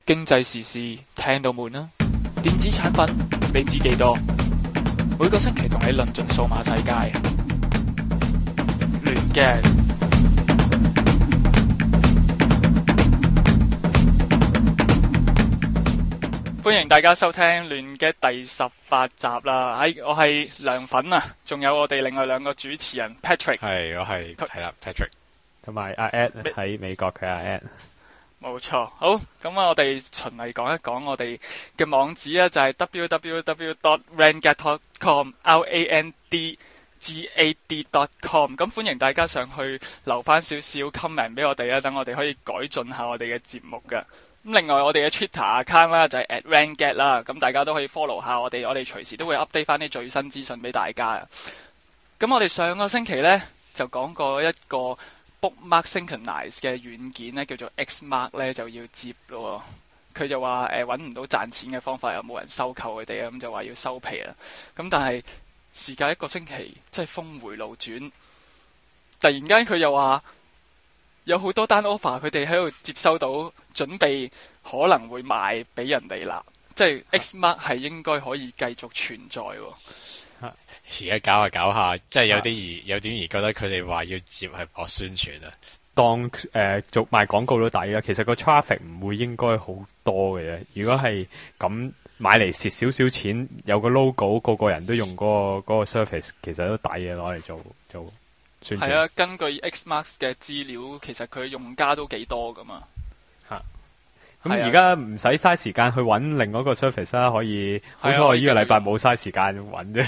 經濟時事聽到悶啦，電子產品你知幾多？每個星期同你論盡數碼世界，亂嘅。歡迎大家收聽亂嘅第18集啦！我係涼粉啊，仲有我哋另外兩個主持人 Patrick。 係，我係Patrick， 同埋阿 Ed 喺美國嘅阿 Ed。 冇錯，好，咁我哋循例講一講我哋嘅網址啊，就係 www.randgad.com，randgad.com。咁歡迎大家上去留翻少少 comment 俾我哋啊，等我哋可以改進下我哋嘅節目噶。咁另外我哋嘅 Twitter account 啦，就係 @randgad 啦，咁大家都可以 follow 下我哋，我哋隨時都會 update 翻啲最新資訊俾大家。咁我哋上個星期呢，就講過一個Bookmark Synchronize 嘅軟件咧，叫做 Xmark 咧，就要接咯。佢就話揾唔到賺錢嘅方法，又冇人收購佢哋啊，咁就話要收皮啦。咁但係時隔一個星期，真係峰回路轉，突然間佢又話有好多單 offer，佢哋喺度接收到，準備可能會賣俾人哋啦。即係 Xmark 係應該可以繼續存在喎。 而家搞下，即係有點而覺得佢哋話要接係博宣傳啊。 當做賣廣告都抵啦。其實個 traffic 唔會應該好多嘅啫。如果係咁買嚟蝕少少錢，有個 logo，個個人都用嗰個 service， 其實都抵嘅，攞嚟做宣傳。 係啊，根據 Xmark 嘅資料，其實佢用家都幾多噶嘛。 咁而家唔使嘥時間去揾另外一個 service 啦，可以。好彩我呢個禮拜冇嘥時間揾啫。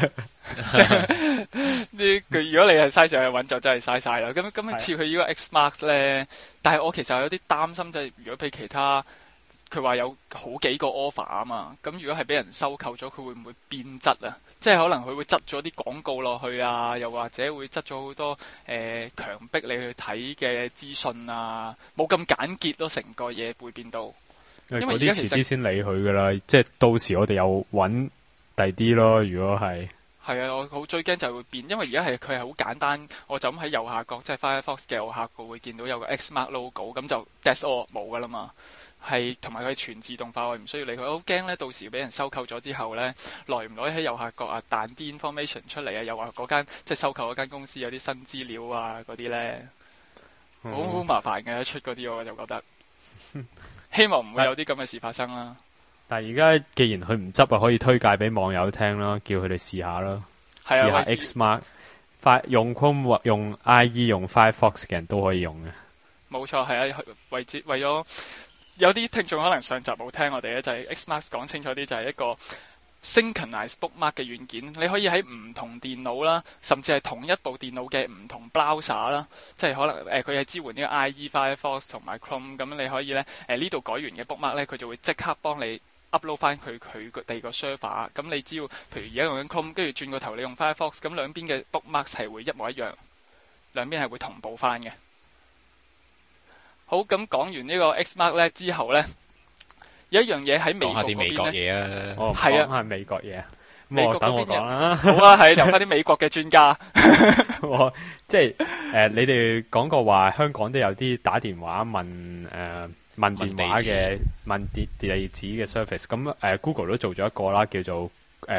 如果你係嘥時間去揾，就真係嘥晒啦。咁似佢呢個 Xmark 咧，但係我其實有啲擔心，就係如果俾其他，佢話有好幾個 offer 啊嘛。咁如果係俾人收購咗，佢會唔會變質啊？即係可能佢會執咗啲廣告落去啊，又或者會執咗好多強迫你去睇嘅資訊啊，冇咁簡潔咯，成個嘢會變到。因為而家遲啲先理佢噶啦，即係到時我哋又揾第啲咯。如果係啊，我好最驚就係會變，因為而家佢係好簡單，我就咁喺右下角，即係 Firefox 嘅右下角會見到有個 Xmark logo， 咁就 that's all 冇噶啦嘛。係同埋佢係全自動化，我唔需要理佢。我好驚咧，到時俾人收購咗之後咧，耐唔耐喺右下角啊彈啲 information 出嚟啊，又話嗰間即係收購嗰間公司有啲新資料啊嗰啲咧，好麻煩嘅。一出嗰啲我就覺得。希望唔會有啲咁嘅事發生啦。 但係而家既然佢唔執啊，可以推介俾網友聽啦，叫佢哋試下啦。試下 Xmark，用 Chrome、用 IE、用 Firefox 嘅人都可以用嘅。冇錯，係啊，為咗有啲聽眾可能上集冇聽我哋咧，就係 Xmark 講清楚啲，就係一個Synchronize Bookmark 嘅軟件，你可以喺唔同電腦啦，甚至係同一部電腦嘅唔同 browser 啦，即係可能佢係支援呢個 IE、Firefox 同埋 Chrome， 咁你可以咧呢度改完嘅 bookmark 咧，佢就會即刻幫你 upload 翻佢第二個 server。咁你只要譬如而家用緊 Chrome，跟住轉個頭你用 Firefox， 咁兩邊嘅 bookmark 係會一模一樣，兩邊係會同步翻嘅。好，咁講完呢個 Xmark 咧之後咧。有一樣嘢喺美國嗰邊咧，講下啲美國嘢啊，係啊， 講下美國嘢。 美國等我講啦， 好啊，係由翻啲美國嘅專家。 即係你哋講過話香港都有啲打電話問電話嘅問地址嘅 service。咁Google 都做咗一個啦，叫做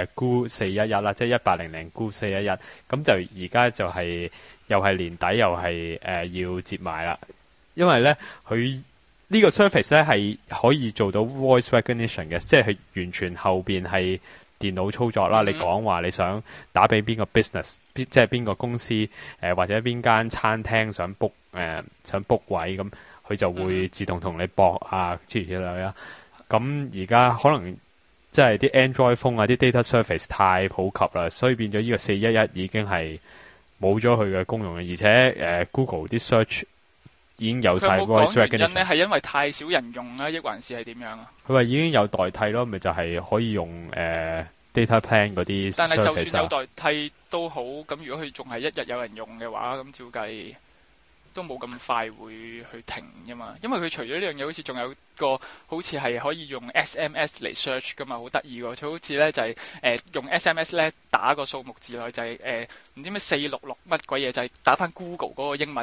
Goo411啦，即係1800 Goo411。咁就而家就係又係年底又係要接埋啦，因為咧佢。呢個 service 咧係可以做到 voice recognition 嘅，即係完全後邊係電腦操作啦。你講話你想打俾邊個 business， 即係邊個公司或者邊間餐廳想 book 位，咁佢就會自動同你駁啊諸如此類啦。咁而家可能即係啲 Android phone 啊啲 data service 太普及啦，所以變咗呢個411已經係冇咗佢嘅功用嘅，而且Google 啲 search。已經有晒 voice recognition。佢冇講原因咧，係因為太少人用啦，抑還是係點樣啊？佢話已經有代替咯，咪就係可以用data plan 嗰啲 service。但係就算有代替都好，咁如果佢仲係一日有人用嘅話，咁照計都冇咁快會去停㗎嘛。因為佢除咗呢樣嘢，好似仲有個好似係可以用 SMS 嚟 search 㗎嘛，好得意喎。佢好似咧就係用 SMS 咧打個數目字落去，就係唔知咩466乜鬼嘢，就係打翻 Google 嗰個英文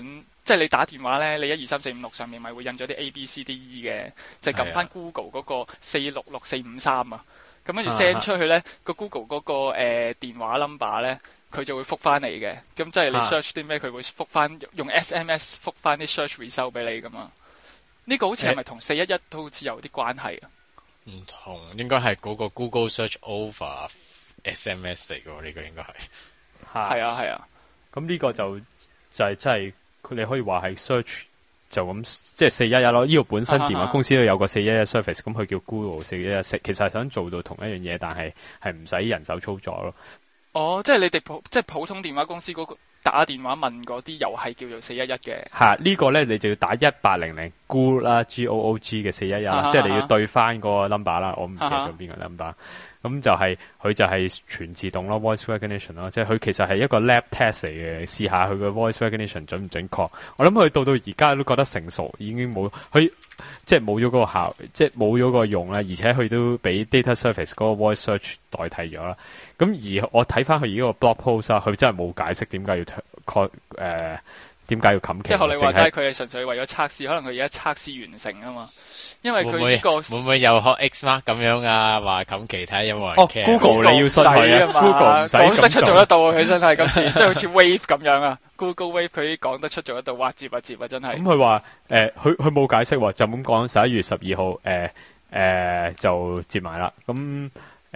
即係你打電話咧，你12345上面咪會印咗啲 A B C D E 嘅，就撳翻 Google 嗰個466453啊。咁跟住 send 出去咧，個 Google 嗰個電話 number 咧，佢就會覆翻你嘅。咁即係你 search 啲咩，佢會覆翻用 SMS 覆翻啲 search result 俾你噶嘛。呢個好似係咪同411都好似有啲關係啊？ 唔同，應該係嗰個 Google Search Over SMS 嚟嘅，呢個應該係。 係啊係啊。 咁呢個就係真係你可以話係 search 就咁，即係411咯。呢個本身電話公司都有個411 service，咁佢叫 Google 411，其實係想做到同一樣嘢，但係唔使人手操作咯。 哦，即係你哋普通電話公司嗰個打電話問嗰啲，又係叫做411嘅。 係呢個咧，你就要打1800 Goog 啦，GOOG 嘅411啦，即係你要對翻嗰個 number 啦。我唔記得咗邊個 number。咁就係佢就係全自動咯 ，voice recognition 咯，即係佢其實係一個 lab test 嚟嘅，試下佢個 voice recognition 準唔準確。我諗佢到而家都覺得成熟，已經冇佢即係冇咗嗰個效，即係冇咗個用啦。而且佢都俾 data service 嗰個 voice search 代替咗啦。咁而我睇翻佢而家個 blog post 啊，佢真係冇解釋點解要點解要冚旗？ 即係學你話齋，佢係純粹為咗測試，可能佢而家測試完成啊嘛。因為佢呢個會唔會又學 Xmark 咁樣啊？話冚旗睇下有冇人 care。 Google 你要信佢啊 ，Google 唔使講得出做得到，佢真係今次即係好似 Wave 咁樣啊。Google Wave 佢講得出做得到，哇接啊接啊真係。 咁佢話佢冇解釋喎，就咁講11月12號就接埋啦。咁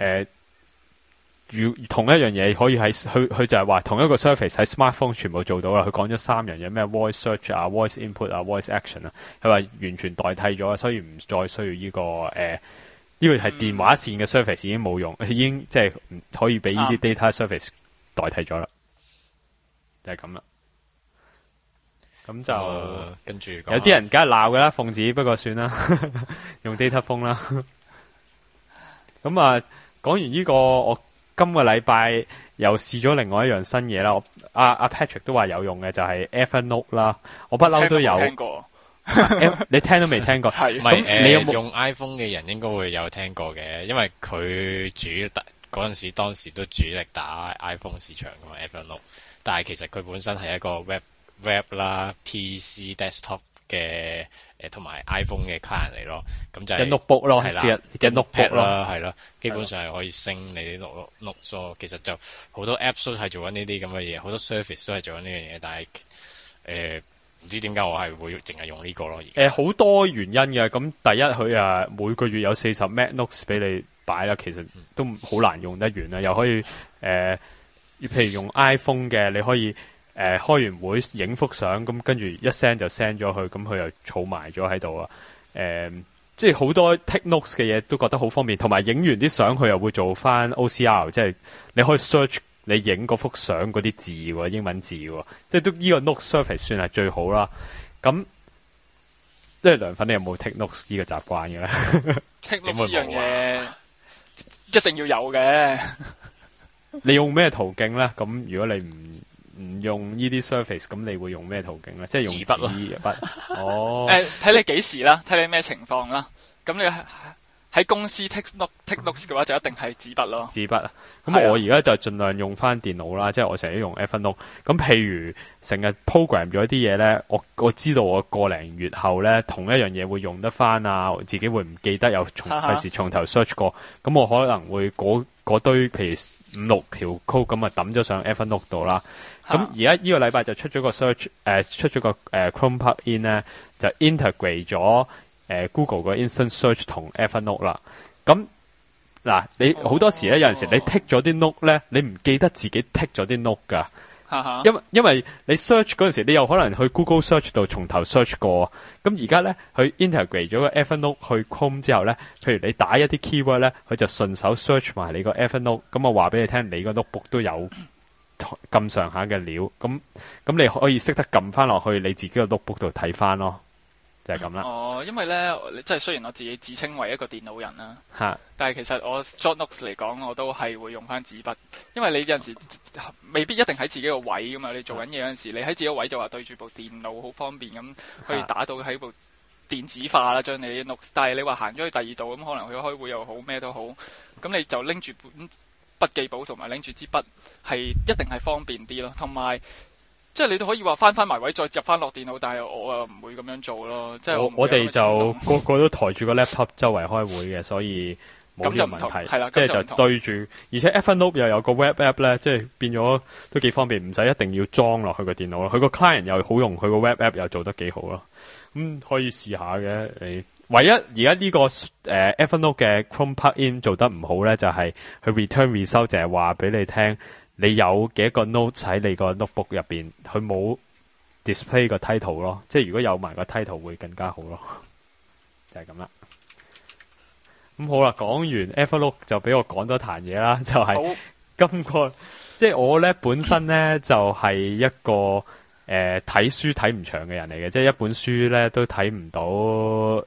同一樣嘢可以喺佢就係話同一個 service 喺 smartphone 全部做到啦。佢講咗3樣嘢，咩 voice search 啊、voice input 啊、voice action 啊。佢話完全代替咗，所以唔再需要呢個呢個係電話線嘅 service 已經冇用，已經即係可以俾呢啲 data service 代替咗啦。就係咁啦。咁就跟住有啲人梗係鬧噶啦，奉旨，不過算啦，用 data phone 啦。咁啊，講完呢個我。今個禮拜又試咗另外一樣新嘢啦，阿 Patrick 都話有用嘅就係 Evernote 啦，我不嬲都有。 聽過你聽都未聽過？ 係咁你有冇用 iPhone 嘅人應該會有聽過嘅，因為佢嗰陣時當時都主力打 iPhone 市場噶嘛 Evernote， 但係其實佢本身係一個 web 啦 PC desktop 嘅同埋 iPhone 嘅 client 嚟咯，咁就係 notebook 咯， 係啦， 隻 notebook 啦，係咯，基本上係可以升你啲 note，其實就好多 apps 都係做緊呢啲咁嘅嘢，好多 service 都係做緊呢樣嘢，但係唔知點解我係會淨係用呢個咯。 好多原因嘅，咁第一佢每個月有40 Mac Notes 俾你擺啦，其實都好難用得完啦，又可以譬如用 iPhone 嘅，你可以。開完會影幅相，咁跟住一 send 就 send 咗去，咁佢又儲埋咗喺度啊！即係好多 take notes 嘅嘢都覺得好方便，同埋影完啲相佢又會做翻 OCR， 即係你可以 search 你影嗰幅相嗰啲字喎，英文字喎，即係都呢個 note service 算係最好啦。咁即係涼粉，你有冇 take notes 呢個習慣嘅咧 ？take notes 呢樣嘢一定要有嘅。 你用咩途徑咧？咁如果你唔用呢啲 service， 咁你會用咩途徑咧？即係用紙筆。哦。 睇你幾時啦，睇你咩情況啦。咁你喺公司 take notes 嘅話，就一定係紙筆咯。 紙筆啊。咁我而家就盡量用翻電腦啦，即係我成日用 Evernote。咁譬如成日 program 咗啲嘢咧，我知道我個零月後咧，同一樣嘢會用得翻啊，自己會唔記得又費事從頭 search 過。咁我可能會嗰堆譬如5-6條 code 咁啊抌咗上 Evernote 度啦。咁而家呢個禮拜就出咗個 search， 出咗個Chrome plugin 咧，就 integrate 咗Google 個 Instant Search 同 Evernote 啦。咁嗱，你好多時咧，有陣時你剔咗啲 note 咧，你唔記得自己剔咗啲 note 噶。因為你 search 嗰陣時，你有可能去 Google Search 度從頭 search 過。咁而家咧，佢 integrate 咗個 Evernote 去 Chrome 之後咧，譬如你打一啲 keyword 咧，佢就順手 search 埋你個 Evernote。咁我話俾你聽，你個 notebook 都有咁上下嘅料，咁你可以識得撳翻落去你自己個 notebook 度睇翻咯，就係咁啦。 哦，因為咧，即係雖然我自己自稱為一個電腦人啦，但係其實我 short notes 嚟講，我都係會用翻紙筆，因為你有陣時未必一定喺自己個位噶嘛，你做緊嘢嗰陣時，你喺自己個位就話對住部電腦好方便咁，可以打到喺部電子化啦，將你啲 notes。但係你話行咗去第二度咁，可能佢開會又好咩都好，咁你就拎住本筆記簿同埋拎住支筆係一定係方便啲咯，同埋即係你都可以話翻埋位再入翻落電腦，但係我又唔會咁樣做咯。即係我哋就個個都抬住個 laptop 周圍開會嘅，所以冇呢個問題。 係啦， 即係就對住，而且 Evernote 又有個 web app 咧，即係變咗都幾方便，唔使一定要裝落去個電腦咯。佢個 client 又好用，佢個 web app 又做得幾好咯。可以試下嘅你。唯一而家呢個Evernote 嘅 Chrome plugin 做得唔好咧，就係佢 return result 就係話俾你聽，你有幾多個 note 喺你個 notebook 入邊，佢冇 display 個 title 咯。即係如果有埋個 title 會更加好咯。就係咁啦。咁好啦，講完 Evernote 就俾我講多壇嘢啦，就係今個即係我咧本身咧就係一個。睇書睇唔長嘅人嚟嘅，即係一本書咧都睇唔到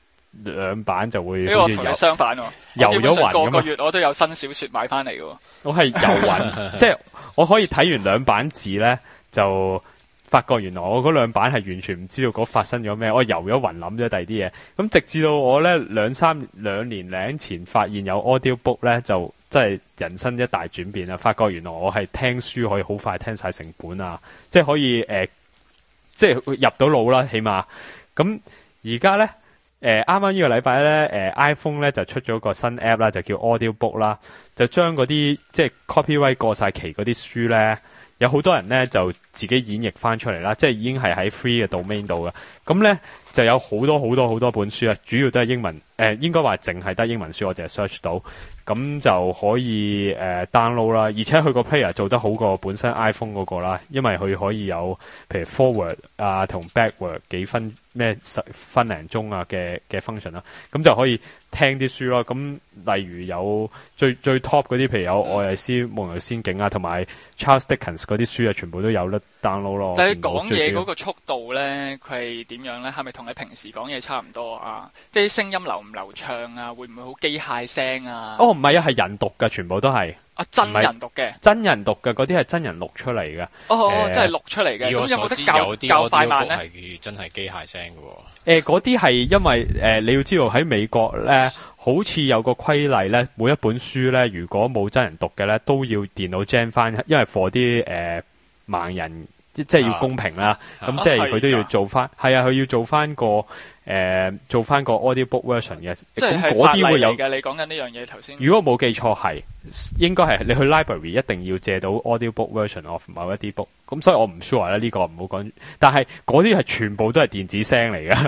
2版就會好似同你相反喎， 遊咗暈咁。 個月我都有新小說買翻嚟嘅。 我係遊暈，即係我可以睇完2版字咧，就發覺原來我嗰2版係完全唔知道嗰發生咗咩，我遊咗暈諗咗第二啲嘢。咁直至到我咧兩年零前發現有 audio book 咧，就真係人生一大轉變啦！發覺原來我係聽書可以好快聽晒成本啊，即係可以即係入到腦啦，起碼。咁而家咧啱啱呢個禮拜咧iPhone 咧就出咗個新 app 啦，就叫 Audio Book 啦，就將嗰啲即係 copyright 過晒期嗰啲書咧，有好多人咧就自己演繹翻出嚟啦，即係已經係喺 free 嘅 domain 度嘅。咁咧就有好多本書啊，主要都係英文，應該話淨係得英文書，我淨係 search 到。咁就可以download 啦，而且佢個 player 做得好過本身 iPhone 嗰個啦，因為佢可以有譬如 forward 啊同 backward 幾分咩分零鐘啊嘅 function 啦，咁就可以聽啲書咯。咁例如有最 top 嗰啲，譬如有愛麗絲夢遊仙境啊，同埋 Charles Dickens 嗰啲書啊，全部都有得 download 咯。 但係講嘢嗰個速度咧，佢係點樣咧？係咪同你平時講嘢差唔多啊？即係聲音流唔流暢啊？會唔會好機械聲啊？ 唔係啊，係人讀㗎，全部都係真人讀嘅， 真人讀嘅嗰啲係真人錄出嚟嘅。 真係錄出嚟嘅。咁有冇得教快慢咧？ 係真係機械聲嘅。 嗰啲係因為你要知道喺美國咧，好似有個規例咧，每一本書咧，如果冇真人讀嘅咧，都要電腦 gen 翻，因為 for 啲盲人，即係要公平啦。咁即係佢都要做翻，係啊，佢要做翻個。做翻個 audio book version 嘅， 即係嗰啲會有嘅。你講緊呢樣嘢頭先， 如果冇記錯係，應該係你去 library 一定要借到 audio book version of 某一啲 book。咁所以我唔 sure 啦，呢個唔好講。但係嗰啲係全部都係電子聲嚟嘅。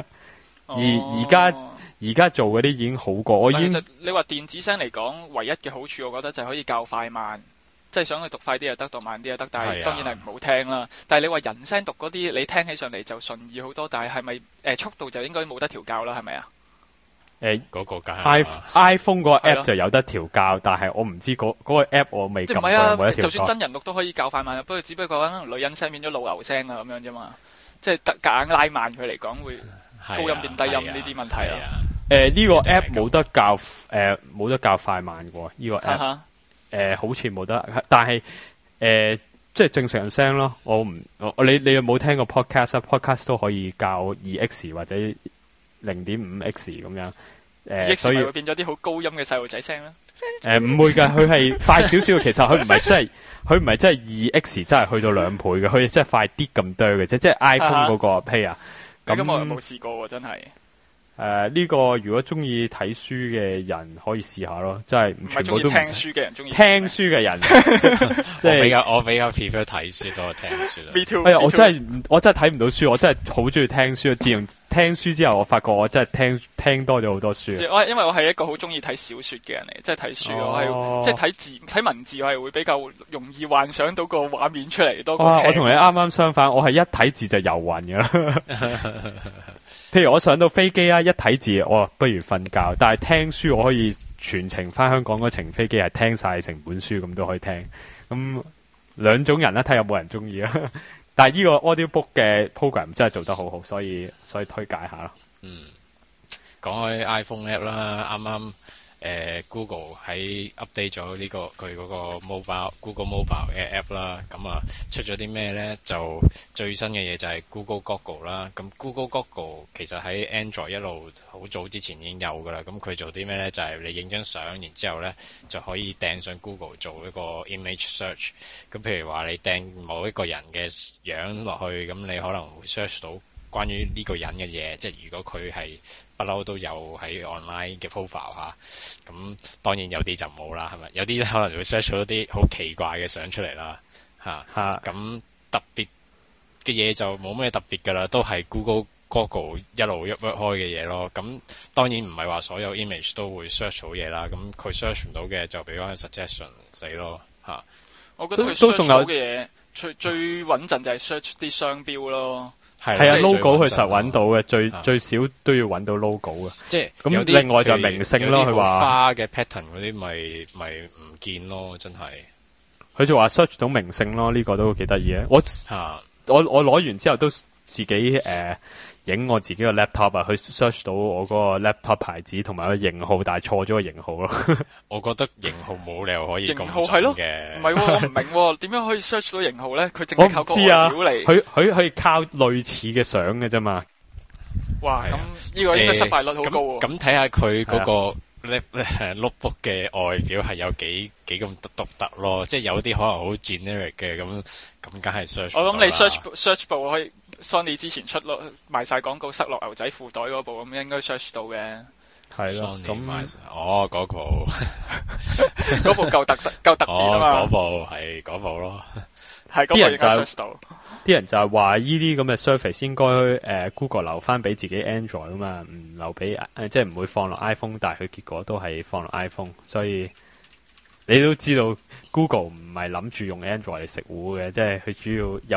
而家做嗰啲已經好過。我已經其實你話電子聲嚟講，唯一嘅好處，我覺得就係可以較快慢。即係想佢讀快啲又得，讀慢啲又得，但係當然係唔好聽啦。但係你話人聲讀嗰啲，你聽起上嚟就順意好多，但係係咪速度就應該冇得調校啦？係咪啊？ 嗰個梗係 iPhone 個 app 就有得調校，但係我唔知嗰個 app 我未撳過，冇得調校。 就算真人錄都可以較快慢，不過只不過可能女人聲變咗老牛聲啊咁樣啫嘛。即係夾硬拉慢佢嚟講，會高音變低音呢啲問題啊。 呢個 app 冇得較快慢嘅呢個 app。好似冇得，但係即係正常聲咯。你有冇聽過 podcast 都可以校 2x 或者 0.5x 咁樣。所以會變咗啲好高音嘅細路仔聲啦。 唔會㗎，佢係快少少。其實佢唔係真係 2x 真係去到2倍嘅，佢真係快啲咁多嘅啫。即係 iPhone 嗰個 player。 咁我又冇試過喎，真係。 呢個如果中意睇書嘅人可以試下咯，真係唔全部都唔聽書嘅人中意聽書嘅人，即係我比較 prefer 睇書多過聽書啦。 Me too, 我真係睇唔到書，我真係好中意聽書。自從聽書之後，我發覺我真係聽多咗好多書。 因為我係一個好中意睇小說嘅人嚟，即係睇書我係即係睇文字，我係會比較容易幻想到個畫面出嚟多過聽。 我同你啱啱相反，我係一睇字就遊暈噶啦。譬如我上到飛機啊，一睇字我不如瞓覺，但係聽書我可以全程翻香港嗰程飛機係聽晒成本書咁都可以聽。咁兩種人啦，睇下有冇人中意啦。但係呢個 audio book 嘅 program 真係做得好好，所以推介下咯。 講開 iPhone app 啦，啱啱 Google 喺 update 咗呢個佢嗰個 Google Mobile 嘅 app 啦，咁啊出咗啲咩呢？就最新嘅嘢就係 Google Goggle 啦。咁 Google Goggle 其實喺 Android 一路好早之前已經有噶啦。咁佢做啲咩呢？就係你影張相，然之後呢就可以掟上 Google 做一個 image search。咁譬如話你掟某一個人嘅樣落去，咁你可能會 search 到關於呢個人嘅嘢，即係如果佢係不嬲都有喺 online 嘅 profile 嚇，咁當然有啲就冇啦，係咪？有啲可能會 search 到一啲好奇怪嘅相出嚟啦，咁特別嘅嘢就冇咩特別噶啦，都係 Google Goggle 一路喐開嘅嘢咯。咁當然唔係話所有 image 都會 search 到嘢啦，咁佢 search 唔到嘅就俾翻 suggestion 死咯嚇。 我覺得佢 search 到嘅嘢最穩陣就係 search 啲商標咯。 係啊 ，logo 佢實揾到嘅，最少都要揾到 logo 嘅。 即係咁另外就明星咯，佢話花嘅 pattern 嗰啲咪唔見咯，真係。佢就話 search 到明星咯，呢個都幾得意嘅。我攞完之後都自己影我自己個 laptop 啊，去 search 到我嗰個 laptop 牌子同埋個型號，但係錯咗個型號咯。 我覺得型號冇理由可以咁型號係咯嘅。 唔係我唔明點樣可以 search 到型號咧？佢淨係靠個外表嚟。 佢可以靠類似嘅相嘅啫嘛。 哇！咁呢個應該失敗率好高喎。 咁睇下佢嗰個 notebook 嘅外表係有幾咁獨特咯。即係有啲可能好 generic 嘅咁梗係 search。我諗你 search 部可以。Sony 之前出落賣晒廣告塞落牛仔褲袋嗰部咁應該 search 到嘅。 係咯，咁嗰部嗰部夠特別啊嘛。 嗰部係嗰部咯。 係嗰部應該 search 到。 啲人就係話呢啲咁嘅 Surface 應該Google 留翻俾自己 Android 啊嘛，唔留俾即係唔會放落 iPhone， 但係佢結果都係放落 iPhone， 所以你都知道 Google 唔係諗住用 Android 嚟食糊嘅，即係佢主要有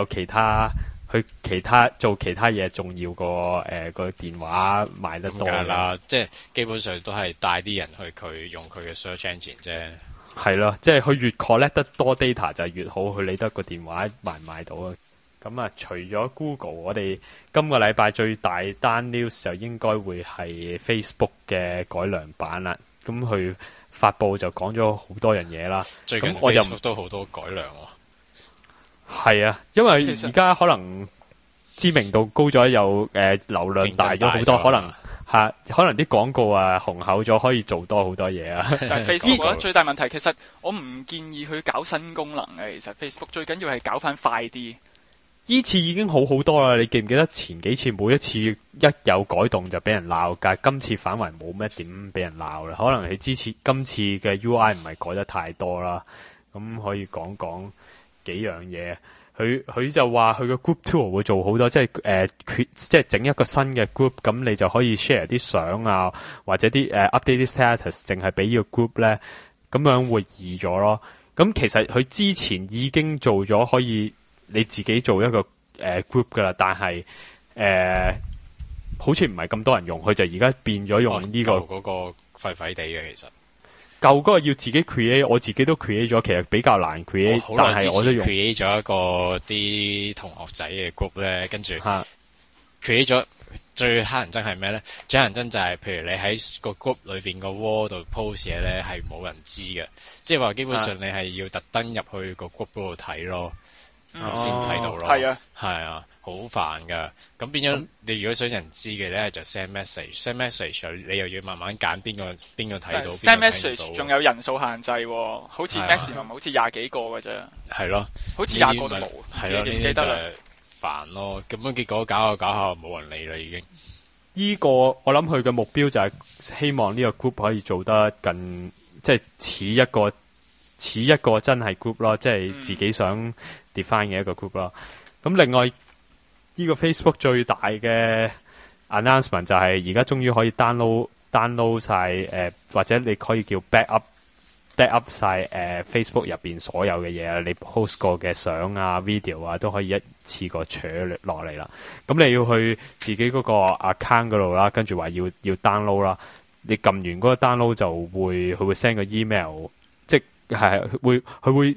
做其他嘢重要過個電話賣得多啦，即係基本上都係帶啲人去佢用佢嘅 search engine 啫。 係咯，即係佢越 collect 得多 data 就係越好，佢理得個電話賣唔賣到啊。咁啊，除咗 Google， 我哋今個禮拜最大單 news 就應該會係 Facebook 嘅改良版啦。咁佢發布就講咗好多樣嘢啦。 最近 Facebook 都好多改良喎。 係啊，因為而家可能知名度高咗，又流量大咗好多，可能啲廣告啊雄厚咗，可以做多好多嘢啊。 但係 Facebook 覺得最大問題，其實我唔建議佢搞新功能嘅。其實 Facebook 最緊要係搞翻快啲。 依次已經好好多啦，你記唔記得前幾次每一次一有改動就俾人鬧，但係今次反為冇咩點俾人鬧啦。可能係今次嘅 UI 唔係改得太多啦，咁可以講幾樣嘢。佢就話佢個 group tool 會做好多，即係即係整一個新嘅 group， 咁你就可以 share 啲相啊，或者啲update 啲 status， 淨係俾呢個 group 咧，咁樣會易咗咯。咁其實佢之前已經做咗可以你自己做一個group 噶啦，但係好似唔係咁多人用，佢就而家變咗用呢個嗰個廢廢地嘅其實。 舊嗰個要自己 create， 我自己都 create 咗，其實比較難 create，但係我都用 create 咗一個啲同學仔嘅 group 咧，跟住 create 咗最乞人憎係咩咧？最乞人憎就係譬如你喺個 group 裏邊個 wall 度 post 嘢咧，係冇人知嘅，即係話基本上你係要特登入去個 group 嗰度睇咯，咁先睇到咯。 係啊。好煩噶，咁變咗你如果想人知嘅咧，就 send message，send message 你又要慢慢揀邊個睇到 ，send message 仲有人數限制喎，好似 maximum 好似20幾個嘅啫。係咯， 好似20個都冇。 係咯，呢啲就係煩咯。咁樣結果搞下冇人理啦已經。 呢個我諗佢嘅目標就係希望呢個 group 可以做得更即係似一個真係 group 咯，即係自己想 define 嘅一個 group 咯。咁另外呢個 Facebook 最大嘅 announcement 就係而家終於可以 download 晒或者你可以叫 backup 晒Facebook 入邊所有嘅嘢啊，你 post 過嘅相啊 video 啊都可以一次過取落嚟啦。咁你要去自己嗰個 account 嗰度啦，跟住話要 download 啦。你撳完嗰個 download 就佢會 send 個 email， 即係佢會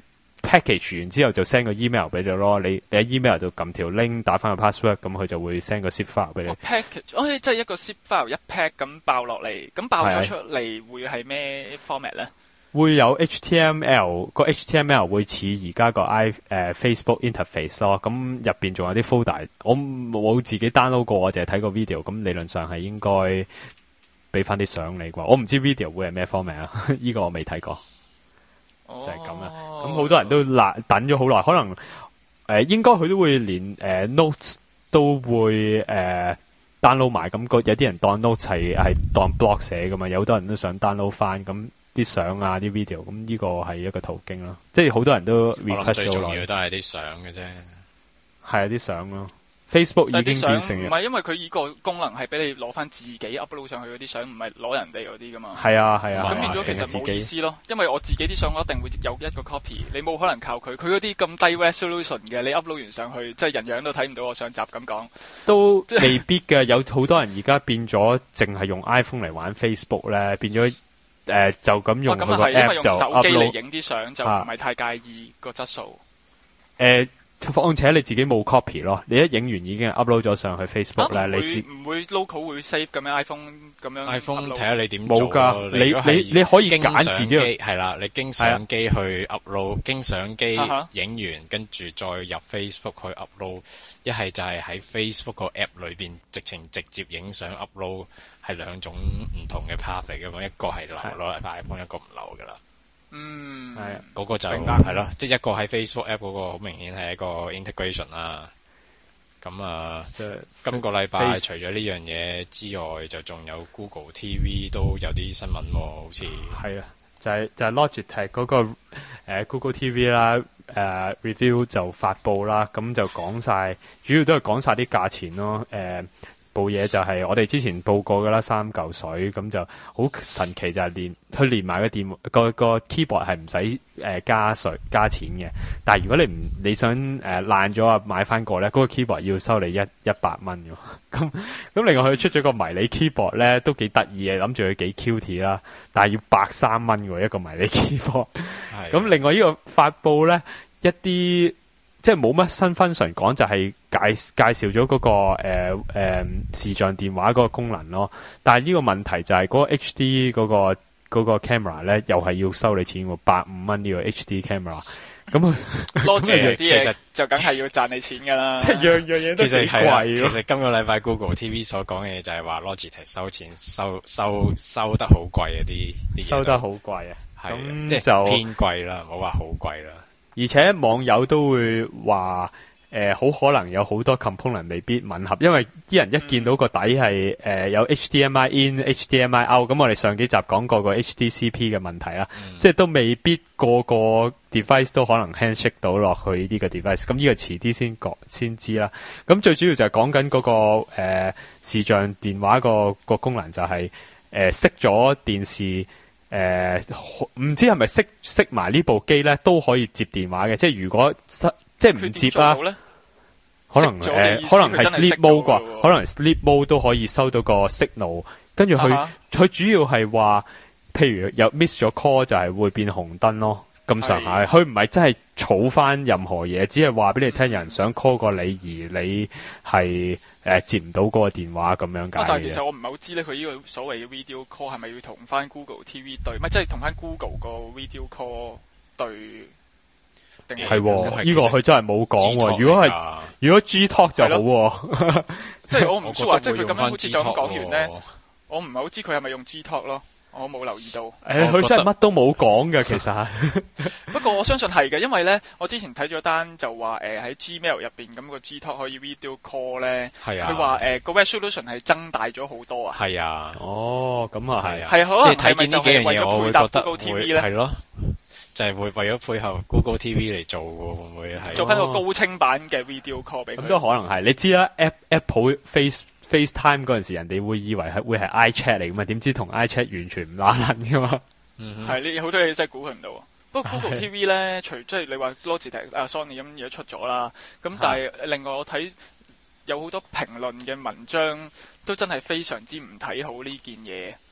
package 完之後就 send 個 email 俾你咯。你喺 email 度撳條 link 打翻個 password，咁佢就會 send 個 zip file 俾你。 package，即係一個 zip file 一 pack 咁爆落嚟，咁爆咗出嚟會係咩 format 咧？ 會有 HTML，個 HTML 會似而家個Facebook interface 咯。咁入邊仲有啲 folder，我冇自己 download 過，我淨係睇過 video。咁理論上係應該俾翻啲相你啩。我唔知 video 會係咩 format 啊？呢個我未睇過。就係咁啦。咁好多人都等咗好耐，可能應該佢都會連notes 都會download 埋。咁有啲人當 notes 係當 blog 寫噶嘛，有好多人都想 download 翻咁。啲相啊，啲 video，咁呢個係一個途徑咯，即係好多人都 request 咗。 最重要都係啲相嘅啫， 係啊，啲相咯。Facebook 已經變成唔係因為佢呢個功能係俾你攞翻自己 upload 上去嗰啲相，唔係攞人哋嗰啲噶嘛。係啊， 咁變咗其實冇意思咯，因為我自己啲相我一定會有一個 copy，你冇可能靠佢嗰啲咁低 resolution 嘅，你 upload 完上去，即係人樣都睇唔到我上集咁講。 都未必嘅，有好多人而家變咗，淨係用 iPhone 嚟玩 Facebook 咧，變咗。就咁用佢個 app 就 upload， 手機嚟影啲相就唔係太介意個質素。 況且你自己冇 copy 咯，你一影完已經 upload 咗上去 Facebook 咧，你唔會 local 會 save 咁樣 iPhone 咁樣 iPhone 睇下你點做。 冇㗎，你可以揀自己係啦，你經相機去 upload，經相機影完跟住再入 Facebook 去 upload，一係就係喺 Facebook 個 app 裏邊直接影相 upload，係兩種唔同嘅 path 嚟嘅嘛，一個係留攞嚟 iPhone，一個唔留㗎啦。係嗰個就係咯，即係一個喺 Facebook app 嗰個好明顯係一個 integration 啦。咁啊，今個禮拜除咗呢樣嘢之外，就仲有 Google TV 都有啲新聞喎，好似係啊，就係 Logitech 嗰個Google TV 啦，review 就發布啦，咁就講晒，主要都係講晒啲價錢咯，部嘢就係我哋之前報過噶啦，3嚿水，咁就好神奇，就係佢連埋個 keyboard 係唔使加錢嘅。但係如果你想爛咗啊買翻個咧，嗰個 keyboard 要收你100蚊嘅。咁另外佢出咗個迷你 keyboard 咧，都幾得意嘅，諗住佢幾 cute 啦，但係要130蚊喎一個迷你 keyboard。咁另外呢個發布咧一啲。即係冇乜新 function 講，就係介紹咗嗰個視像電話嗰個功能咯。但係呢個問題就係嗰個 HD 嗰個 camera 咧，又係要收你錢喎，85蚊呢個 HD camera。咁 Logitech 啲嘢就梗係要賺你錢㗎啦。 即係樣嘢都幾貴。 其實今個禮拜 Google TV 所講嘅嘢就係話 Logitech 收錢收得好貴啊啲嘢。 收得好貴啊！ 係即係偏貴啦，唔好話好貴啦。 而且網友都會話好可能有好多 component 未必吻合，因為啲人一見到個底係有 HDMI in、HDMI out，咁我哋上幾集講過個 HDCP 嘅問題啦，即係都未必個 device 都可能 handshake 到落去呢個 device，咁呢個遲啲先知啦。咁最主要就係講緊嗰個視像電話個功能就係熄咗電視。唔知係咪熄埋呢部機咧都可以接電話嘅，即係如果即係唔接啦，可能係 sleep mode 啩，可能 sleep mode 都可以收到個 signal， 跟住佢主要係話，譬如有 miss 咗 call 就係會變紅燈咯，咁上下，佢唔係真係儲翻任何嘢，只係話俾你聽有人想 call 過你，而你係接唔到嗰個電話咁樣解。 但係其實我唔係好知咧，佢呢個所謂嘅 video call 係咪要同翻 Google TV 對？唔係即係同翻 Google 個 video call 對？定係呢個佢真係冇講喎。如果 G Talk 就好喎。 即係我唔知話，即係佢咁樣好似就咁講完咧，我唔係好知佢係咪用 G Talk 咯。我冇留意到。 佢真係乜都冇講嘅，其實。 不過我相信係嘅，因為咧，我之前睇咗單就話喺 Gmail 入邊咁個 G Talk 可以 video call 咧。係啊。佢話個 resolution 係增大咗好多啊。係啊。 哦，咁啊係啊。 係可能睇見呢幾樣嘢，我會覺得 Google TV 咧。 係咯。就係會為咗配合 Google TV 嚟做喎，會唔會係？ 做翻個高清版嘅 video call 俾佢。 咁都可能係，你知啦，Apple FaceTime 嗰陣時，人哋會以為會係 iChat 嚟噶嘛？點知同 iChat 完全唔拉撚噶嘛？ 係，你好多嘢真係估佢唔到。不過 Google TV 咧，除即係你話 Logitech、Sony 咁而家出咗啦，咁但係另外我睇有好多評論嘅文章都真係非常之唔睇好呢件嘢。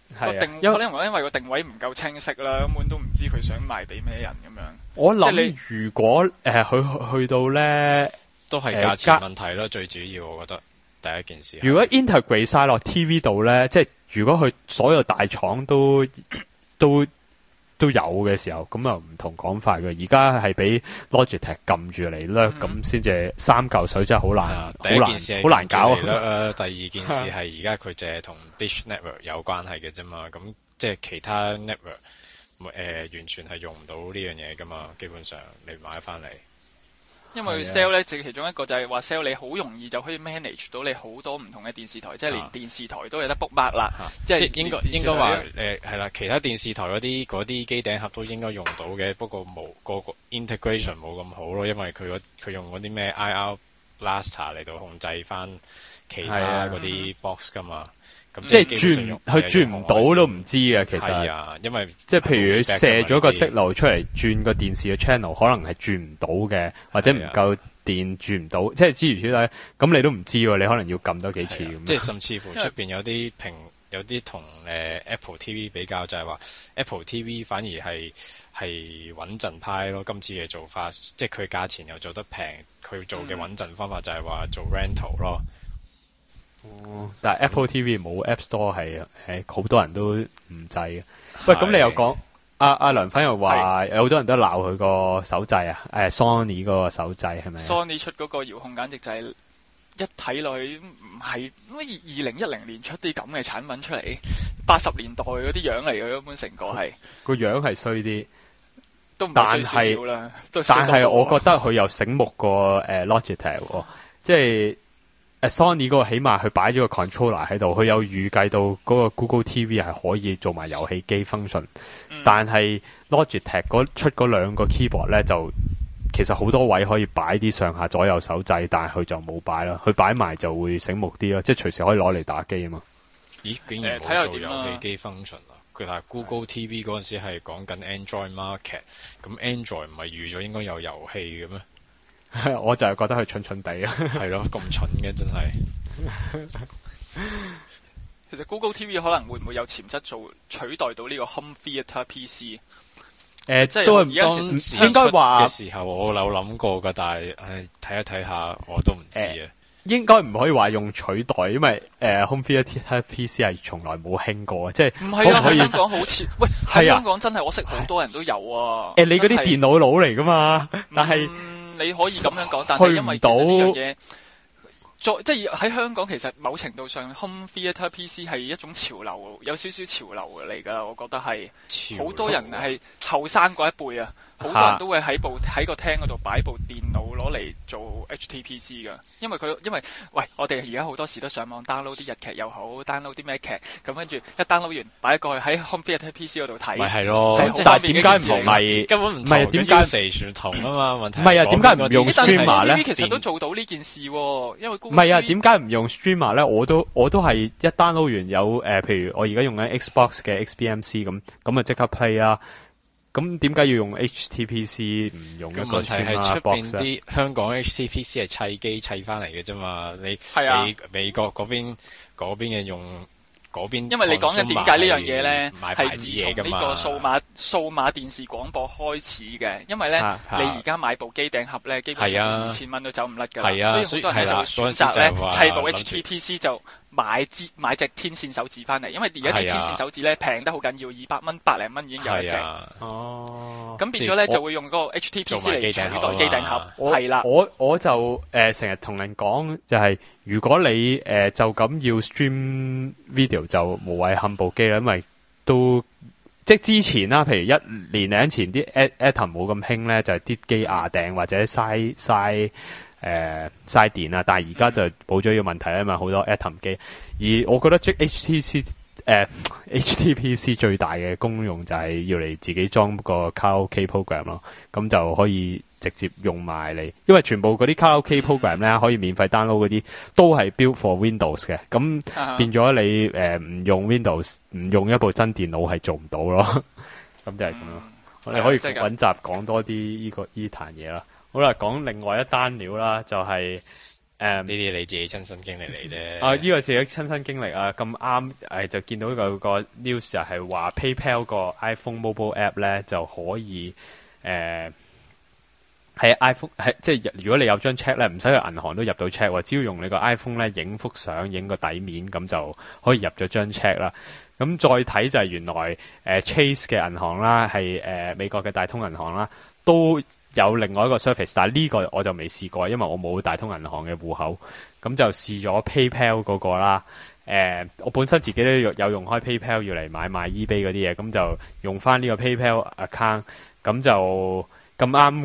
係啊， 可能因為個定位唔夠清晰啦，根本都唔知佢想賣俾咩人咁樣。 我即係諗如果佢去到咧， 都係價錢問題咯，最主要我覺得第一件事。 如果 integrate 晒落 TV 度咧，即係如果佢所有大廠都有嘅時候，咁啊唔同講法嘅。而家係俾 Logitech 撳住嚟咧，咁先至三嚿水真係好難， 第一件事好難搞。 第二件事係而家佢淨係同 Dish Network 有關係嘅啫嘛，咁即係其他 network 完全係用唔到呢樣嘢噶嘛，基本上你買翻嚟。 因為 sell 咧，其中一個就係話 sell 你好容易就可以 manage 到你好多唔同嘅電視台，即係連電視台都有得 bookmark 啦。即係應該話係啦，其他電視台嗰啲機頂盒都應該用到嘅，不過冇個 integration 冇咁好咯，因為佢用嗰啲咩 IR Blaster 嚟到控制翻其他嗰啲 box 噶嘛。 即係轉唔到都唔知嘅，其實係啊，因為即係譬如佢射咗個息流出嚟轉個電視嘅 channel，可能係轉唔到嘅，或者唔夠電轉唔到，即係諸如此類。咁你都唔知喎，你可能要撳多幾次咁。 即係甚至乎出邊有啲同Apple TV 比較，就係話 Apple TV 反而係穩陣派咯。今次嘅做法，即係佢價錢又做得平，佢做嘅穩陣方法就係話做 rental 咯。 但係 Apple TV 冇 App Store 係好多人都唔制嘅。喂，咁你又講阿梁粉又話有好多人都鬧佢個手掣啊，Sony 嗰個手掣係咪 ？Sony 出嗰個遙控簡直就係一睇落去唔係2010年出啲咁嘅產品出嚟，80年代嗰啲樣嚟嘅，根本成個係個樣係衰啲， 都唔係衰少少啦。 但係我覺得佢又醒目過Logitech 喎，即係。Sony 嗰個起碼佢擺咗個 controller 喺度，佢有預計到嗰個 Google TV 係可以做埋遊戲機 function，但係 Logitech 出嗰兩個 keyboard 咧，就其實好多位可以擺啲上下左右手掣，但係佢就冇擺啦。佢擺埋就會醒目啲咯，即係隨時可以攞嚟打機啊嘛。 咦？竟然冇做遊戲機 function 啊？佢係 Google TV 嗰陣時係講緊 Android market， 咁 Android 唔係預咗應該有遊戲嘅咩？ 我就係覺得佢蠢蠢地啊， 係咯，咁蠢嘅真係。 其實 Google TV 可能會唔會有潛質取代到呢個 Home Theater PC？ 即係都係當時應該話嘅時候，我有諗過噶，但係睇一睇下，我都唔知啊。 應該唔可以話用取代，因為Home Theater PC 係從來冇興過，即係唔係啊？喺香港好似喂，喺香港真係我識好多人都有啊。 你嗰啲電腦佬嚟噶嘛？但係。 你可以咁樣講，但係因為呢樣嘢，即係喺香港，其實某程度上 Home Theater PC 係一種潮流，有少少潮流嚟㗎。我覺得係好多人係後生嗰一輩啊，好多人都會喺個廳嗰度擺部電腦攞嚟做 HTPC 㗎。因為喂，我哋而家好多時都上網 download 啲日劇又好 ，download 啲咩劇，咁跟住一 download 完擺過去喺 Home Theater PC 嗰度睇。 咪係咯， 但係點解唔係根本唔係點解唔同啊嘛？問題唔係啊？點解唔用 streamer 咧？ 其實都做到呢件事喎，因為唔係啊？點解唔用 streamer 咧？我都係一 download 完有譬如我而家用緊 Xbox 嘅 XBMC 咁啊即刻 play 啊！咁點解要用 HTPC 唔用一個 streamer box 咧？問題係出邊啲香港 HTPC 係砌機砌翻嚟嘅啫嘛，你美國嗰邊嘅用嗰邊， 因為你講緊點解呢樣嘢咧， 係從呢個數碼電視廣播開始嘅，因為咧你而家買部機頂盒咧，基本上5000蚊都走唔甩㗎啦，所以好多人就選擇咧砌部 HTPC 就買隻天線手指翻嚟，因為而家啲天線手指咧平得好緊要，200蚊100零蚊已經有一隻。咁變咗咧就會用嗰個 HTPC 嚟取代機頂盒。係啦， 我就成日同人講就係，如果你就咁要 stream video 就無謂冚部機啦，因為都即係之前啦，譬如1年零前啲 Atom 冇咁興咧，就係啲機壓訂或者嘥電啊，但係而家就冇咗呢個問題啦嘛，好多 Atom 機。而我覺得即 HTPC 最大嘅功用就係要嚟自己裝個卡拉 OK program 咯，咁就可以直接用埋嚟，因為全部嗰啲卡拉 OK program 咧可以免費 download 嗰啲都係 build for Windows 嘅，咁變咗你唔用 Windows 唔用一部真電腦係做唔到咯，咁就係咁咯。我哋可以揾集講多啲呢壇嘢啦。好啦，講另外一單料啦，就係呢啲你自己親身經歷嚟啫。 呢個自己親身經歷啊，咁啱就見到個 news 就係話 PayPal 個 iPhone Mobile App 咧就可以喺 iPhone 即係如果你有張 check 咧，唔使去銀行都入到 check 喎，只要用你個 iPhone 咧影幅相，影個底面咁就可以入咗張 check 啦。咁再睇就係原來Chase 嘅銀行啦，係美國嘅大通銀行啦，都有另外一個 service， 但係呢個我就未試過，因為我冇大通銀行嘅戶口，咁就試咗 PayPal 嗰個啦。我本身自己都有用開 PayPal 要嚟買賣 eBay 嗰啲嘢，咁就用翻呢個 PayPal account，咁就咁啱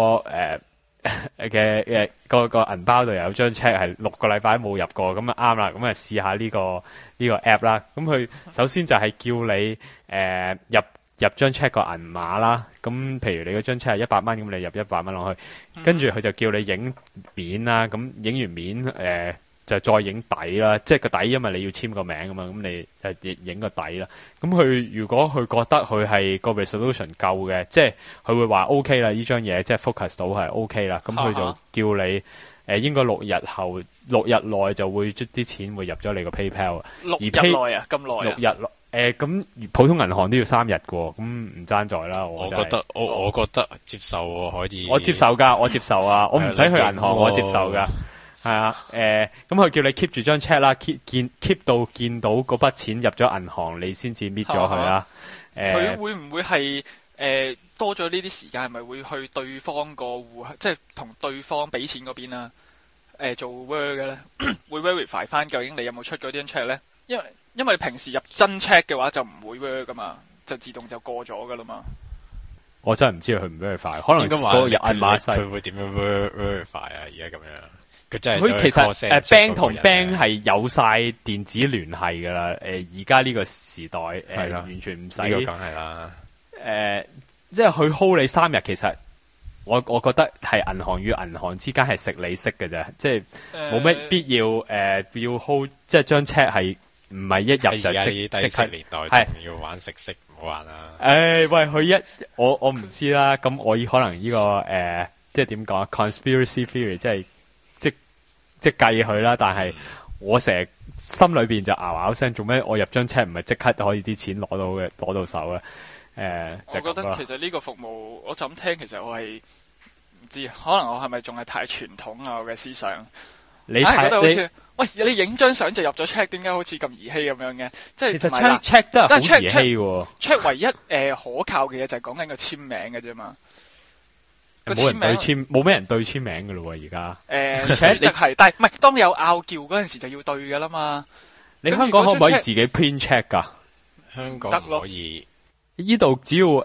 個銀包度有張 check 係6個禮拜冇入過，咁啊啱啦，咁啊試下呢個 app 啦。咁佢首先就係叫你入張 check 個銀碼啦。咁譬如你嗰張 check 係100蚊，咁你入100蚊落去，跟住佢就叫你影面啦。咁影完面就再影底啦，即係個底，因為你要簽個名啊嘛，咁你就影個底啦。咁佢如果佢覺得佢係個 resolution 夠嘅，即係佢會話 OK 啦，呢張嘢即係 focus 到係 OK 啦。咁佢就叫你應該6日內就會將啲錢會入咗你個 PayPal。 6日內啊，咁耐啊 ？6日咁普通銀行都要3日嘅喎，咁唔爭在啦。我覺得接受喎，可以。 我接受㗎，我接受啊，我唔使去銀行，我接受㗎。係啊，咁佢叫你 keep 住張 check 啦 ，keep 到見到嗰筆錢入咗銀行，你先至搣咗佢啦。 佢會唔會係多咗呢啲時間，係咪會去對方個戶口，即係同對方俾錢嗰邊啊？做 work 嘅咧，會 verify 翻究竟你有冇出嗰張 check 咧？因為平時入真 check 嘅話就唔會 work 噶嘛，就自動就過咗噶啦嘛。我真係唔知佢唔 verify， 可能個入銀碼細。 佢會點樣 verify 啊？而家咁樣。佢其實bank 同 bank 係有晒電子聯繫噶啦。而家呢個時代完全唔使。 呢個梗係啦。 即係佢 hold 你3日，其實我覺得係銀行與銀行之間係食利息嘅啫，即係冇咩必要要 hold， 即係張 check 係唔係一入就即刻年代仲要玩食息，唔好玩啦。 喂，佢我唔知啦。咁我可能呢個即係點講 conspiracy theory，即係計佢啦，但係我成日心裏邊就嗷聲，做咩我入張 check 唔係即刻可以啲錢攞到手咧？我覺得其實呢個服務，我就咁聽，其實我係唔知，可能我係咪仲係太傳統啊？我嘅思想，你覺得好似喂，你影張相就入咗 check， 點解好似咁兒戲咁樣嘅？即係其實 check 都係好兒戲喎。 check 唯一可靠嘅嘢就係講緊個簽名嘅啫嘛。 冇咩人對簽名噶咯喎，而家。 而且你係，但係唔係當你有拗撬嗰陣時就要對噶啦嘛。 你香港可唔可以自己 print check 噶？ 香港可以。 呢度只要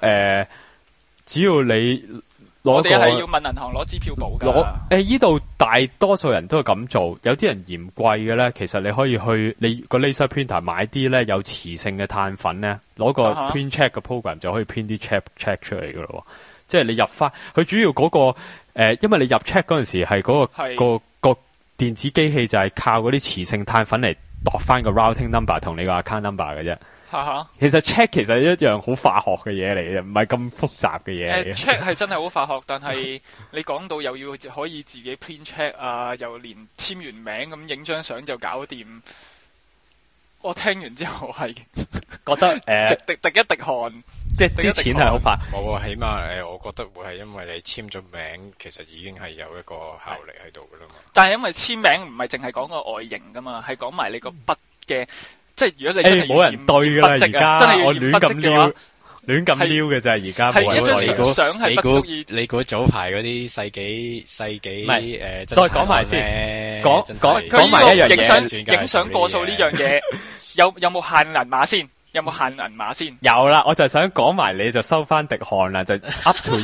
你攞我哋係要問銀行攞支票簿噶。 呢度大多數人都係咁做，有啲人嫌貴嘅咧，其實你可以去你個 laser printer 買啲咧有磁性嘅碳粉咧，攞個 print check 嘅 program 就可以 print 啲 check 出嚟噶咯。即係你入翻，佢主要嗰個因為你入 check 嗰陣時係嗰個電子機器就係靠嗰啲磁性碳粉嚟度翻個 routing number 同你個 account number 嘅啫。其實 check 其實一樣好化學嘅嘢嚟嘅，唔係咁複雜嘅嘢。 check 係真係好化學，但係你講到又要可以自己 print check 啊，又連簽完名咁影張相就搞掂。我聽完之後係覺得滴一滴汗。 即係啲錢係好快， 冇啊！起碼我覺得會係因為你簽咗名，其實已經係有一個效力喺度噶啦嘛。 但係因為簽名唔係淨係講個外形噶嘛，係講埋你個筆嘅，即係如果你真係冇人對噶啦，而家真係要我亂咁撩嘅咋，而家冇人對。 你估早排嗰啲世紀再講埋先，講埋一樣嘢，影相過數呢樣嘢有冇限銀碼先？有冇限銀碼先？ 有啦，我就想講埋，你就收翻滴汗啦，就 up to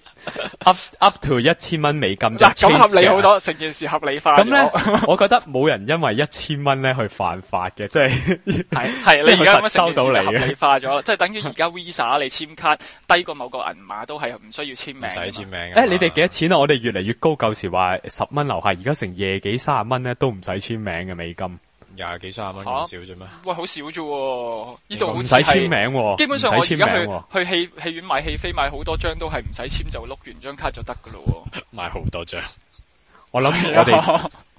1000蚊美金。 嗱，咁合理好多，成件事合理化。 咁咧，我覺得冇人因為1000蚊咧去犯法嘅，即係係你而家咁收到你合理化咗，即係等於而家 Visa 你簽卡低過某個銀碼都係唔需要簽名。唔使簽名。 你哋幾多錢啊？我哋越嚟越高，舊時話10蚊樓下，而家成夜幾30蚊咧都唔使簽名嘅美金。 20幾30蚊咁少啫咩？ 喂，好少啫！呢度唔使簽名， 基本上我而家去戲院買戲飛買好多張都係唔使簽就碌完張卡就得噶咯。 買好多張， 我諗我哋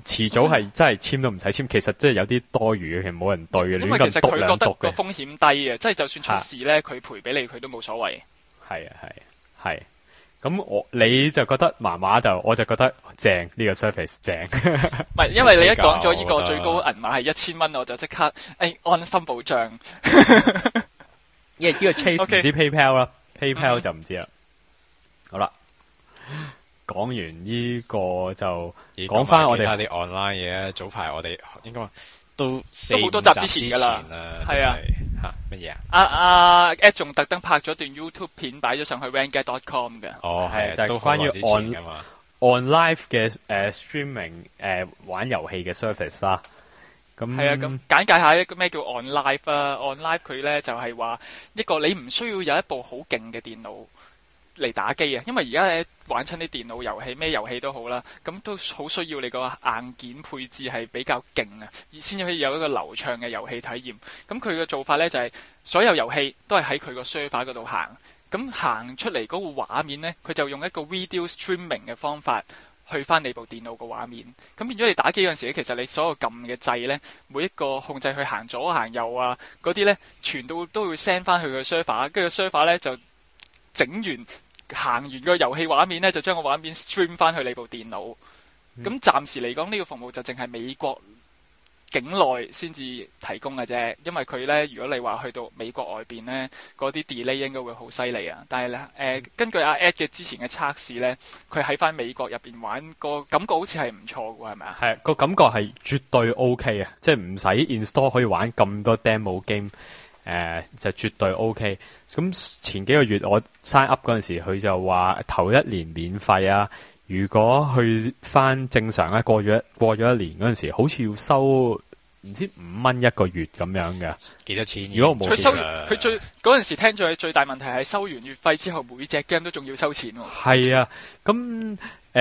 遲早係真係簽都唔使簽，其實即係有啲多餘嘅，其實冇人對嘅， 因為亂咁篤其實佢覺得兩篤嘅。 個風險低啊，即係就算出事咧，佢賠俾你佢都冇所謂。 係啊係。咁你就覺得麻麻我就覺得正呢個 service 正。 唔係，因為你一講咗呢個我覺得最高銀碼係1000蚊，我就即刻安心保障。 因為呢個 Chase 唔 OK 知 PayPal 啦，PayPal 就唔知啦。好啦，講完呢個就講翻我哋其他啲 online 嘢啊。早排我哋應該話都都好多集之前㗎啦係啊嚇乜嘢啊？ 阿 Ed 仲特登拍咗段 YouTube 片擺咗上去 Rangad.com 嘅。 哦係就係都好耐關於之前㗎嘛。 on live 嘅streaming 玩遊戲嘅 service 啦。咁係啊，咁簡介下一個咩叫 on live 啊？on live 佢咧就係話一個你唔需要有一部好勁嘅電腦嚟打機啊，因為而家咧玩親啲電腦遊戲，咩遊戲都好啦，咁都好需要你個硬件配置係比較勁啊，先至可以有一個流暢嘅遊戲體驗。咁佢嘅做法咧就係所有遊戲都係喺佢個 server 嗰度行，咁行出嚟嗰個畫面咧，佢就用一個 video streaming 嘅方法去翻你部電腦個畫面。咁變咗你打機嗰陣時咧，其實你所有撳嘅掣咧，每一個控制去行左行右啊，嗰啲咧全都會 send 翻去個 server， 跟住個 server 咧就整完行完個遊戲畫面咧，就將個畫面 stream 翻去你部電腦。咁暫時嚟講，呢個服務就淨係美國境內先至提供嘅啫，因為佢咧，如果你話去到美國外邊咧，嗰啲 delay 應該會好犀利啊。但係咧，根據阿 Ed 嘅之前嘅測試咧，佢喺翻美國入邊玩個感覺好似係唔錯嘅，係咪啊？ 係個感覺係絕對 OK 啊，即係唔使 install 可以玩咁多 demo game。就絕對 OK。咁前幾個月我 sign up 嗰陣時，佢就話頭一年免費啊。如果去翻正常咧，過咗一年嗰陣時，好似要收唔知5蚊一個月咁樣嘅。 幾多錢？ 如果我冇記錯，佢最嗰陣時聽咗最大問題係收完月費之後，每隻 game 都仲要收錢喎。 係啊，咁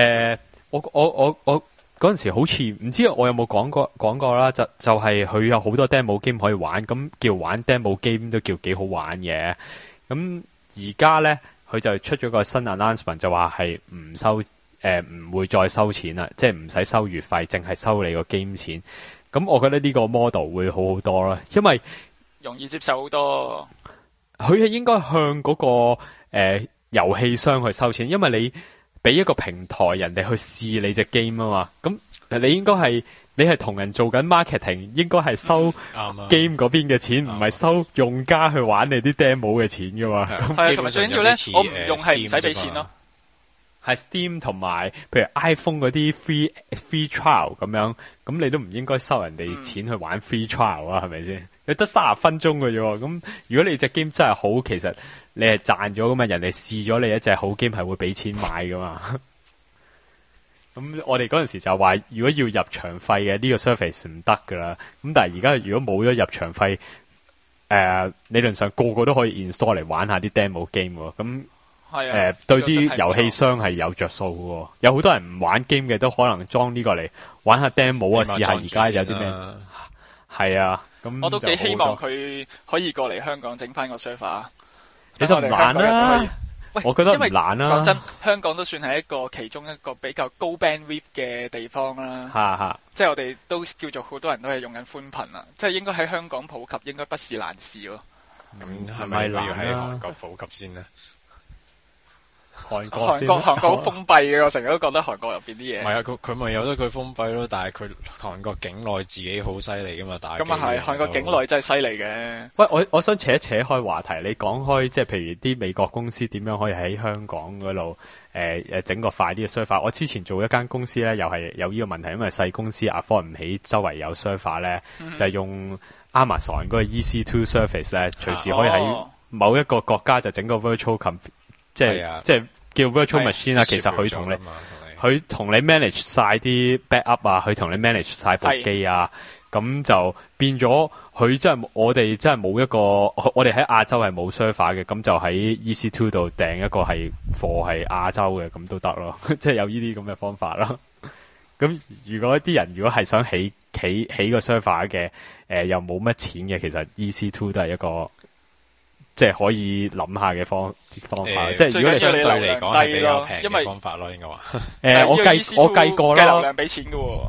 我嗰陣時好似唔知我有冇講過啦，就係佢有好多 demo game 可以玩，咁叫玩 demo game 都叫幾好玩嘅。咁而家咧，佢就出咗個新 announcement，就話係唔會再收錢啦，即係唔使收月費，淨係收你個 game 錢。咁我覺得呢個 model 會好好多啦，因為容易接受好多。 佢係應該向嗰個遊戲商去收錢，因為你俾一個平台人哋去試你隻 game 啊嘛，咁你係同人做緊 marketing， 應該係收 game 嗰邊嘅錢，唔係收用家去玩你啲 demo 嘅錢噶嘛。 係啊，同埋最緊要咧，我唔用係唔使俾錢咯。 係 Steam 同埋譬如 iPhone 嗰啲 free trial 咁樣，咁你都唔應該收人哋錢去玩 free trial 啊，係咪先？你得30分鐘嘅啫，咁如果你隻 game 真係好，其實你係賺咗噶嘛，人哋試咗你一隻好 game 係會俾錢買噶嘛。咁我哋嗰陣時就話，如果要入場費嘅呢個 service 唔得噶啦。咁但係而家如果冇咗入場費，理論上個個都可以 install 嚟玩下啲 demo game 喎。咁對啲遊戲商係有着數喎。有好多人唔玩 game 嘅都可能裝呢個嚟玩下 demo 啊，試下而家有啲咩。係啊，咁我都幾希望佢可以過嚟香港整翻個 server。 其實唔難啦。我覺得唔難啦。 講真，香港都算係其中一個比較高 bandwidth 嘅地方啦。即係我哋都叫做好多人都係用緊寬頻啦。即係應該喺香港普及，應該不是難事咯。 咁係咪要喺韓國普及先呢？ 韓國好封閉嘅，我成日都覺得韓國入邊啲嘢。 唔係啊，佢咪有得佢封閉咯，但係佢韓國境內自己好犀利噶嘛，打機。 咁啊係，韓國境內真係犀利嘅。 喂，我想扯開話題，你講開即係譬如啲美國公司點樣可以喺香港嗰度整個快啲嘅 server。我之前做一間公司咧，又係有呢個問題，因為細公司 afford 唔起周圍有 server 咧，就係用 Amazon 嗰個 EC2 service 咧，隨時可以喺某一個國家就整個 virtual 即係叫 virtual machine 啊。其實佢同你 manage 晒啲 backup 啊，佢同你 manage 晒部機啊，咁就變咗佢真係我哋真係冇一個，我哋喺亞洲係冇 server 嘅，咁就喺 EC2 度訂一個係貨係亞洲嘅，咁都得咯，即係有呢啲咁嘅方法咯。咁如果啲人如果係想起個 server 嘅，又冇乜錢嘅，其實 EC2 都係一個即係可以諗下嘅方法，即係如果你相對嚟講係比較平嘅方法咯，應該話。 我計過啦， 計流量俾錢嘅喎。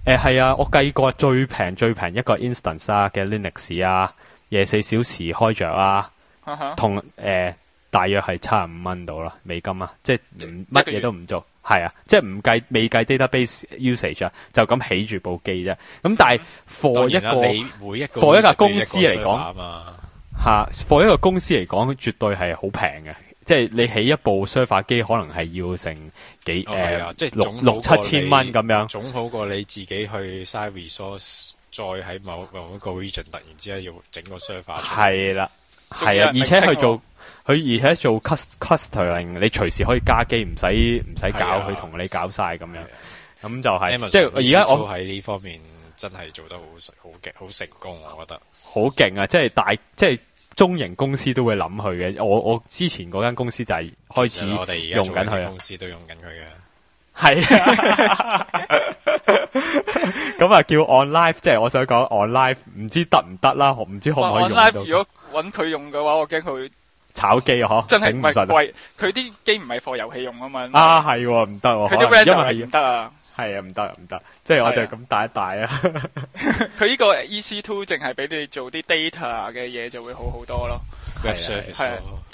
係啊，我計過最平一個 instance 啊嘅 Linux 啊，24小時開着啊，同大約係75蚊到啦，美金啊，即係乜嘢都唔做，係啊，即係未計 database usage 啊，就咁起住部機啫。咁但係 for 一個公司嚟講，for 一個公司嚟講，絕對係好平嘅。即係你起一部 server 機，可能係要成幾即係六七千蚊咁樣， 總好過你自己去嘥 resource，再喺某一個 region 突然之間要整個 server 出嚟。係啦，係啊，而且做 clustering， 你隨時可以加機，唔使搞佢同你搞晒咁樣。咁就係即係而家我喺呢方面真係做得好勁，好成功，我覺得好勁啊！即係中型公司都會諗佢嘅，我之前嗰間公司就係開始我哋而家用緊佢， 公司都用緊佢嘅。 係啊，咁啊叫 on live， 即係我想講 on live， 唔知得唔得啦，唔知可唔可以用到。 on live 如果搵佢用嘅話，我驚佢炒機啊！ 真係唔係貴，佢啲機唔係貨遊戲用啊嘛。 係唔得， 佢啲 render 係唔得啊。 係啊，唔得，即係我就咁帶一帶啊。 佢呢個 EC2 淨係俾你做啲 data 嘅嘢，就會好好多咯。 Web service 係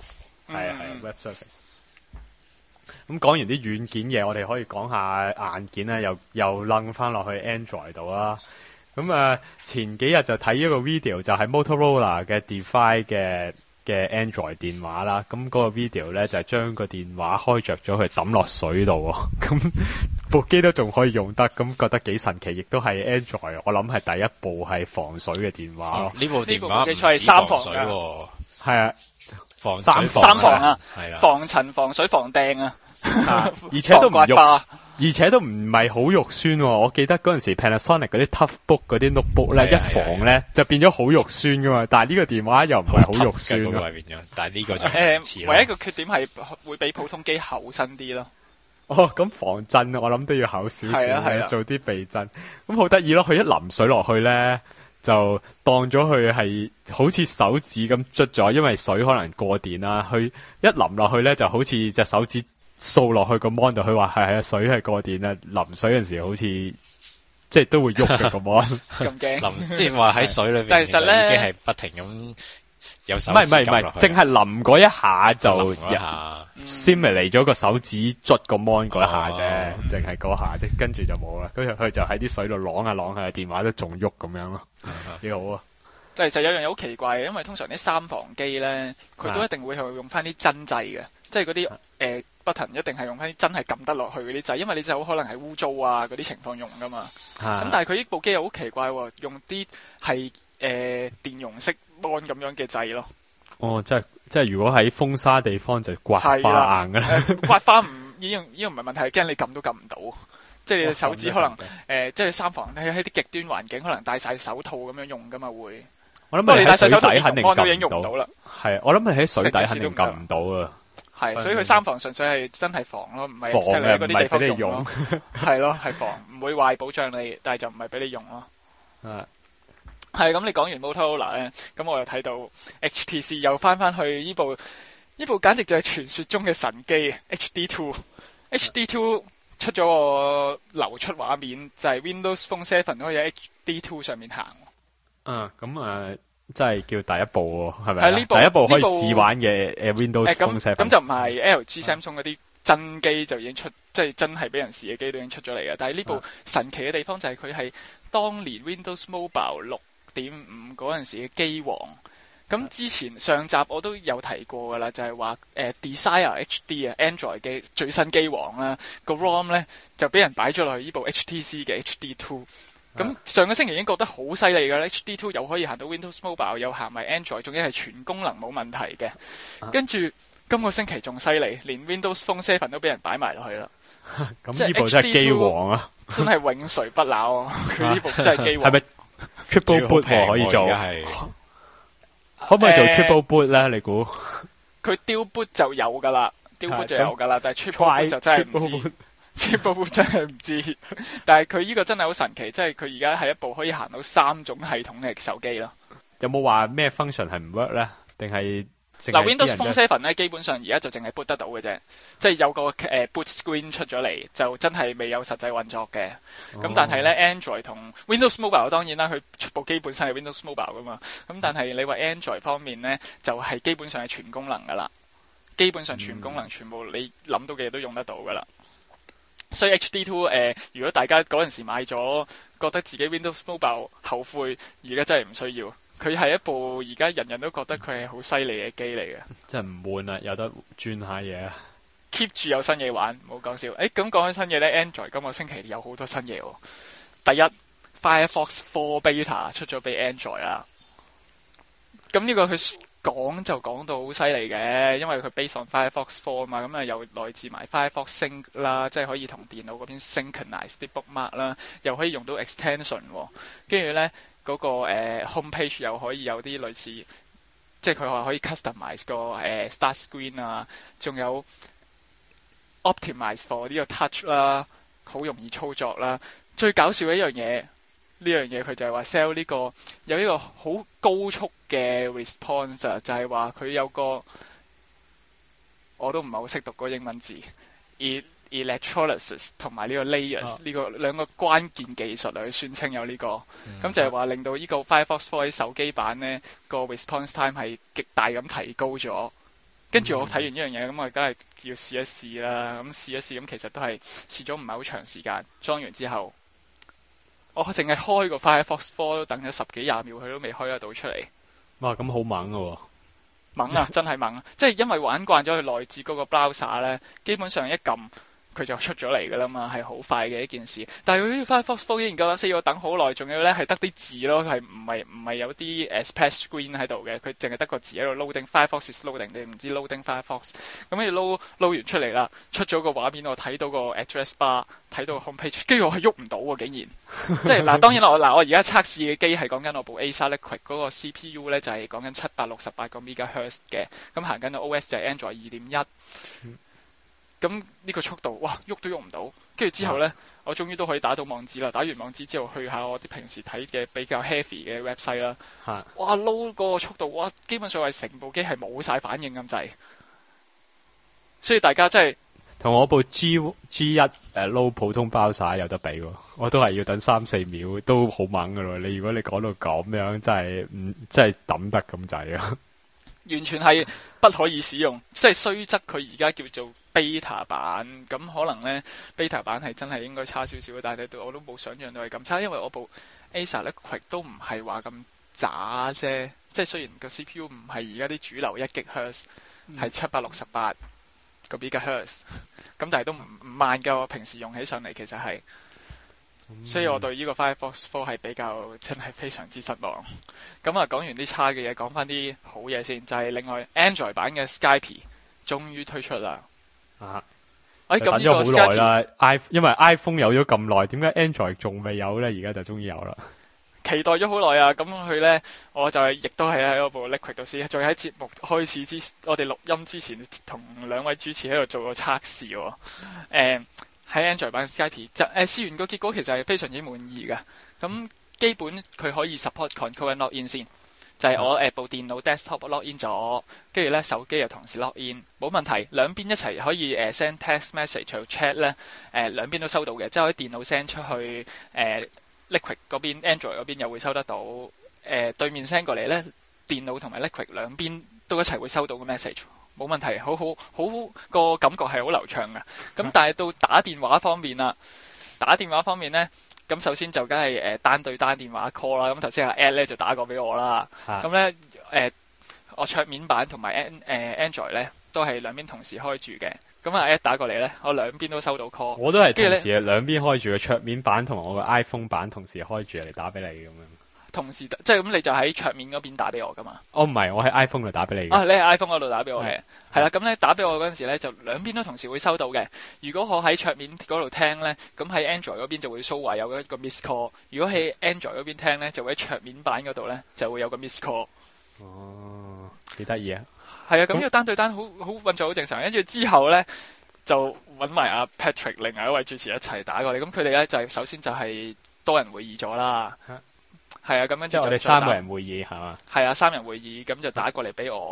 Web service。咁講完啲軟件嘢，我哋可以講下硬件啦，又掕翻落去 Android 度啦。咁前幾日就睇一個 video，就係 Motorola 嘅 Defy 嘅 Android 電話啦。咁嗰個 video 咧就係將個電話開着咗，佢抌落水度喎。咁部機都仲可以用得，咁覺得幾神奇，亦都係 Android 我諗係第一部係防水嘅電話咯。 呢部電話唔係止防水喎， 係啊， 三防啊，防塵、防水、防掟啊， 而且都唔肉，而且都唔係好肉酸喎。我記得嗰陣時 Panasonic 嗰啲 Toughbook 嗰啲 notebook 咧，一防咧就變咗好肉酸噶嘛。但係呢個電話又唔係好肉酸嘅， 但係呢個就唯一一個缺點係會比普通機厚身啲咯。 咁防震我諗都要厚少少，做啲避震。咁好得意咯，佢一淋水落去咧，就當咗佢係好似手指咁捽咗，因為水可能過電啦。佢一淋落去咧，就好似隻手指掃落去個 mon 度。佢話係啊，水係過電啦。淋水嗰陣時好似即係都會喐嘅個 mon。 咁驚？ 即係話喺水裏邊， 但係其實咧已經係不停咁。唔係，淨係淋嗰一下就simulate咗個手指捽個 mon 嗰一下啫，淨係嗰下啫，跟住就冇啦。跟住佢就喺啲水度啷下啷下，電話都仲喐咁樣咯，幾好啊！ 但係其實有樣嘢好奇怪嘅，因為通常啲三防機咧，佢都一定會係用翻啲真掣嘅，即係嗰啲button 一定係用翻啲真係撳得落去嗰啲掣，因為你就好可能係污糟啊嗰啲情況用噶嘛。咁但係佢呢部機又好奇怪喎，用啲係電容式 mon 咁樣嘅掣咯。 即係如果喺風沙地方就刮花硬噶啦。 刮花已經唔係問題，係驚你撳都撳唔到。即係你手指可能即係三防喺啲極端環境，可能戴晒手套咁樣用噶嘛會。 我諗你喺水底肯定撳唔到啦。 係，我諗你喺水底肯定撳唔到啊。 係，所以佢三防純粹係真係防咯，唔係即係你喺嗰啲地方用咯。係咯，係防，唔會壞保障你，但係就唔係俾你用咯。係咁，你講完 Motorola 咧，咁我又睇到 HTC 又翻去呢部簡直就係傳說中嘅神機 HD2。HD2 出咗個流出畫面，就係 Windows Phone 7可以喺 HD2 上面行。 咁真係叫第一部喎，係咪？係呢部第一部可以試玩嘅Windows Phone 7。 咁就唔係 LG Samsung 嗰啲真機就已經出，即係真係俾人試嘅機都已經出咗嚟嘅。但係呢部神奇嘅地方就係佢係當年 Windows Mobile 6.5嗰陣時嘅機王。咁之前上集我都有提過噶啦，就係話Desire HD 啊 ，Android 嘅最新機王啦，個 ROM 咧就俾人擺咗落去呢部 HTC 嘅 HD2。咁上個星期已經覺得好犀利噶啦 ，HD2 又可以行到 Windows Mobile，又行埋 Android，仲要係全功能冇問題嘅。跟住今個星期仲犀利，連 Windows Phone 7都俾人擺埋落去啦。 咁呢部真係機王啊！ 真係永垂不朽啊！佢呢部真係機王。 係咪 Triple Boot 可以做？可唔可以做 Triple Boot 咧？你估？ 佢 Dual Boot 就有噶啦，Dual Boot 就有噶啦，但係 Triple Boot 就真係唔知。Triple Boot 真係唔知，但係佢呢個真係好神奇，即係佢而家係一部可以行到3種系統嘅手機咯。 有冇話咩 function 係唔 work 咧？定係嗱，Windows Phone 7咧，基本上而家就淨係 boot 得到嘅啫，即係有個boot screen 出咗嚟，就真係未有實際運作嘅。咁但係咧 Android 同 Windows Mobile 當然啦，佢部機本身係 Windows Mobile 噶嘛。咁但係你話 Android 方面咧，就係基本上係全功能噶啦，基本上全功能，全部你諗到嘅嘢都用得到噶啦。所以 HD2 如果大家嗰陣時買咗，覺得自己 Windows Mobile 後悔，而家真係唔需要。佢係一部而家人人都覺得佢係好犀利嘅機嚟嘅， 真係唔悶啊！有得轉下嘢啊 ，keep 住有新嘢玩，唔好講笑。咁講起新嘢咧 ，Android 今個星期有好多新嘢喎。第一 ，Firefox 4 Beta 出咗俾 Android 啦。咁呢個佢講就講到好犀利嘅，因為佢 base on Firefox 4嘛，咁又來自埋 Firefox Sync 啦，即係可以同電腦嗰邊 synchronize 啲 bookmark 啦，又可以用到 extension，跟住咧。嗰個homepage 又可以有啲類似，即係佢話可以 customize 個start screen 啊，仲有 optimize for 呢個 touch 啦，好容易操作啦。最搞笑嘅一樣嘢，呢樣嘢佢就係話 sell 呢個有呢個好高速嘅 response 啊，就係話佢有個我都唔係好識讀嗰個英文字electrolysis 同埋呢個 layers 呢個兩個關鍵技術嚟去宣稱有呢個，咁就係話令到呢個 Firefox 4手機版呢個 response time 係極大咁提高咗。跟住我睇完呢樣嘢，咁我梗係要試一試啦。咁試一試，咁其實都係試咗唔係好長時間。裝完之後，我淨係開個 Firefox 4都等咗10幾20秒，佢都未開得到出嚟。 哇！咁好猛㗎喎！ 猛啊！真係猛啊！即係因為玩慣咗佢內置嗰個 browser 呢，基本上一撳佢就出咗嚟噶啦嘛，係好快嘅一件事。但係佢呢個 Firefox 4依然夠膽死，我等好耐，仲要咧係得啲字咯，係唔係有啲splash screen 喺度嘅，佢淨係得個字喺度 loading Firefox is loading，你唔知 loading Firefox。咁跟住撈完出嚟啦，出咗個畫面，我睇到個 address bar， 睇到個 homepage， 跟住我係喐唔到喎，竟然。即係嗱，當然我而家測試嘅機係講緊我部 Acer Liquid 嗰個 CPU 咧，就係講緊768個 MHz 嘅，咁行緊個 OS 就係 Android 2.1。咁呢個速度，哇，喐都喐唔到。跟住之後呢，我終於都可以打到網址啦。打完網址之後，去下我啲平時睇嘅比較 heavy 嘅 website 啦。哇，load 嗰個速度，哇，基本上係成部機係冇晒反應咁滯。所以大家真係同我部 G1 load 普通包晒有得比喎，我都係要等3-4秒，都好猛噶咯。如果你講到咁樣，真係抌得咁滯啊！ 完全係不可以使用，即係雖則佢而家叫做 beta 版，咁可能呢 beta 版係真係應該差少少，但係我都冇想象到係咁差，因為我部 Acer Liquid 都唔係話咁渣啫，即係雖然個 CPU 唔係而家啲主流1GHz，係768個 MHz， 咁但係都唔慢㗎，我平時用起上嚟其實係。所以我對呢個 Firefox 4係比較真係非常之失望。咁啊，講完啲差嘅嘢，講翻啲好嘢先，就係另外 Android 版嘅 Skype 終於推出啦。咁等咗好耐啦，因為 iPhone 有咗咁耐，點解 Android 仲未有呢？而家就終於有啦。 期待咗好耐啊！咁佢呢，我就亦都係喺嗰部 Liquid 度試，仲喺節目開始我哋錄音之前，同兩位主持喺度做個測試喎。喺 Android 版 Skype 就試完個結果其實係非常之滿意嘅。咁基本佢可以 support concurrent login 先，就係我部電腦 desktop login 咗，跟住咧手機又同時 login，冇問題。兩邊一齊可以send text message 去 chat 咧，兩邊都收到嘅，即係喺電腦 send 出去Liquid 嗰邊 Android 嗰邊又會收得到，對面 send 過嚟咧，電腦同埋 Liquid 兩邊都一齊會收到個 message。冇問題，好個感覺係好流暢嘅。咁但係到打電話方面啦，打電話方面呢，咁首先就梗係單對單電話 call 啦。咁頭先阿 Ed 咧就打過俾我啦。咁呢，我桌面版同埋Android 呢都係兩邊同時開住嘅。咁阿 Ed 打過嚟呢，我兩邊都收到 call。 我都係同時兩邊開住嘅桌面版同埋我嘅 iPhone 版同時開住嚟打俾你咁樣。 同時即係咁，你就喺桌面嗰邊打俾我噶嘛？ 哦，唔係，我喺 iPhone 度打俾你嘅。 你喺 iPhone 嗰度打俾我係啦。咁咧打俾我嗰陣時咧，就兩邊都同時會收到嘅。如果我喺桌面嗰度聽咧，咁喺 Android 嗰邊就會 show 話有一個 miss call。如果喺 Android 嗰邊聽咧，就會喺桌面版嗰度咧就會有個 miss call。 哦，幾得意啊！ 係啊，咁呢個單對單好運作好正常。跟住之後咧就揾埋阿 Patrick 另外一位主持一齊打過嚟。咁佢哋咧就係首先就係多人會議咗啦。係啊，咁樣即係我哋3個人會議係嘛？ 係啊，3人會議咁就打過嚟俾我，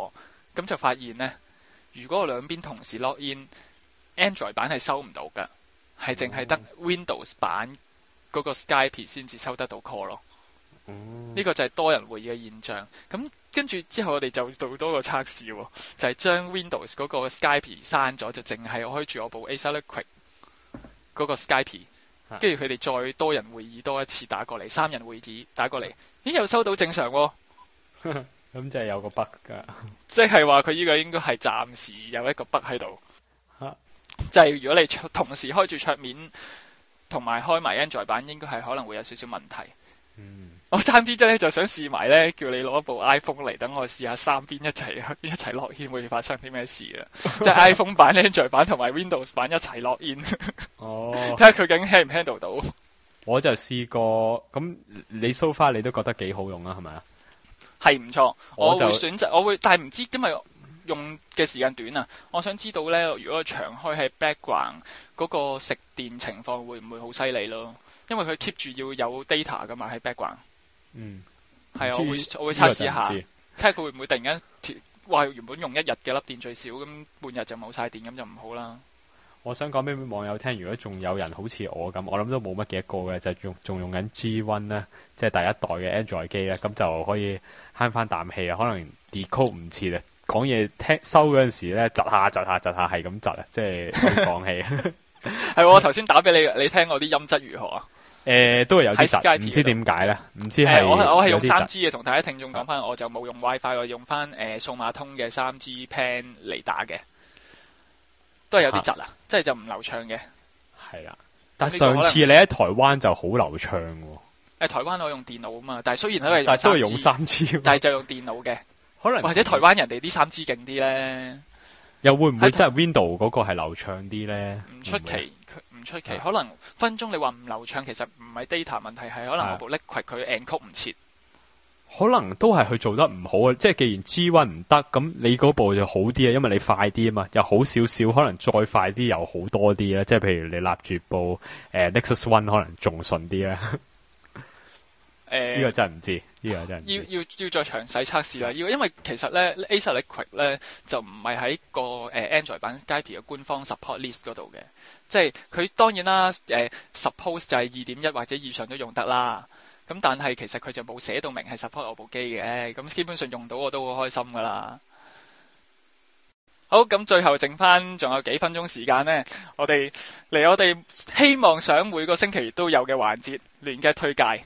咁就發現呢，如果我兩邊同時 log in，Android 版係收唔到㗎，係淨係得 Windows 版嗰個 Skype 先至收得到 call 咯。呢個就係多人會議嘅現象。咁跟住之後，我哋就做多個測試喎，就係將 Windows 嗰個 Skype 刪咗，就淨係開住我部 Acer Liquid 嗰個 Skype， 跟住佢哋再多人會議多一次打過嚟，3人會議打過嚟，咦又收到正常喎。 咁即係有個 bug 㗎， 即係話佢呢個應該係暫時有一個 bug 喺度。就係如果你同時開住桌面同埋開埋 Android 版，應該係可能會有少少問題。我爭啲咧就想試埋咧，叫你攞一部 iPhone 嚟，等我試下三邊一齊落 in 會發生啲咩事啊！即係 iPhone 版、Android 版同埋 Windows 版一齊落 in，睇下佢究竟 handle 唔 handle 到。 我就試過，咁你 so far 你都覺得幾好用啊？係咪啊？ 係唔錯，我會選擇，但係唔知因為用嘅時間短啊，我想知道咧，如果長開喺 background 嗰個食電情況會唔會好犀利咯？因為佢 keep 住要有 data 噶嘛喺 background。係啊，我會測試一下，睇下佢會唔會突然間話原本用1日嘅粒電最少，咁半日就冇晒電，咁就唔好啦。 我想講俾網友聽，如果仲有人好似我咁，我諗都冇乜幾多個嘅，就仲用緊 G1 咧，即係第一代嘅 Android 機咧，咁就可以慳翻啖氣啊！可能 decode 唔切啊，講嘢收嗰陣時咧，窒下係咁窒啊，即係講氣。係我頭先打俾你，你聽我啲音質如何啊？ 都係有啲窒，唔知點解咧？唔知係我係用3G 嘅，同大家聽眾講翻，我就冇用 WiFi，我用翻數碼通嘅3G plan 嚟打嘅，都係有啲窒啊，即係就唔流暢嘅。係啦， 但上次你喺台灣就好流暢喎。 台灣我用電腦啊嘛，但係雖然都係， 但係都係用3G， 但係就用電腦嘅，可能或者台灣人哋啲3G 勁啲咧， 又會唔會真係 Windows 嗰個係流暢啲咧？ 唔出奇。唔出奇，可能分鐘你話唔流暢，其實唔係 data 問題，係可能我部 Liquid 佢 encode 唔切， 可能都係佢做得唔好啊！即係既然 G1 唔得，咁你嗰部就好啲啊，因為你快啲啊嘛，又好少少，可能再快啲又好多啲啦。即係譬如你立住部Nexus One，可能仲順啲啦。呢個真係唔知，呢個真係要再詳細測試啦。因為其實咧 Acer Liquid 咧就唔係喺個Android 版 Skype 嘅官方 support list 嗰度嘅，即係佢當然啦suppose 就係2.1或者以上都用得啦。咁但係其實佢就冇寫到明係 support 我部機嘅，咁基本上用到我都好開心噶啦。好，咁最後剩翻仲有幾分鐘時間呢，我哋希望想每個星期都有嘅環節亂嘅推介。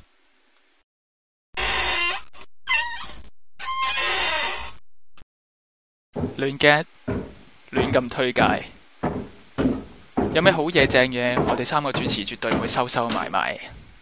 亂 get 亂咁推介，有咩好嘢正嘢？我哋3個主持絕對唔會收埋。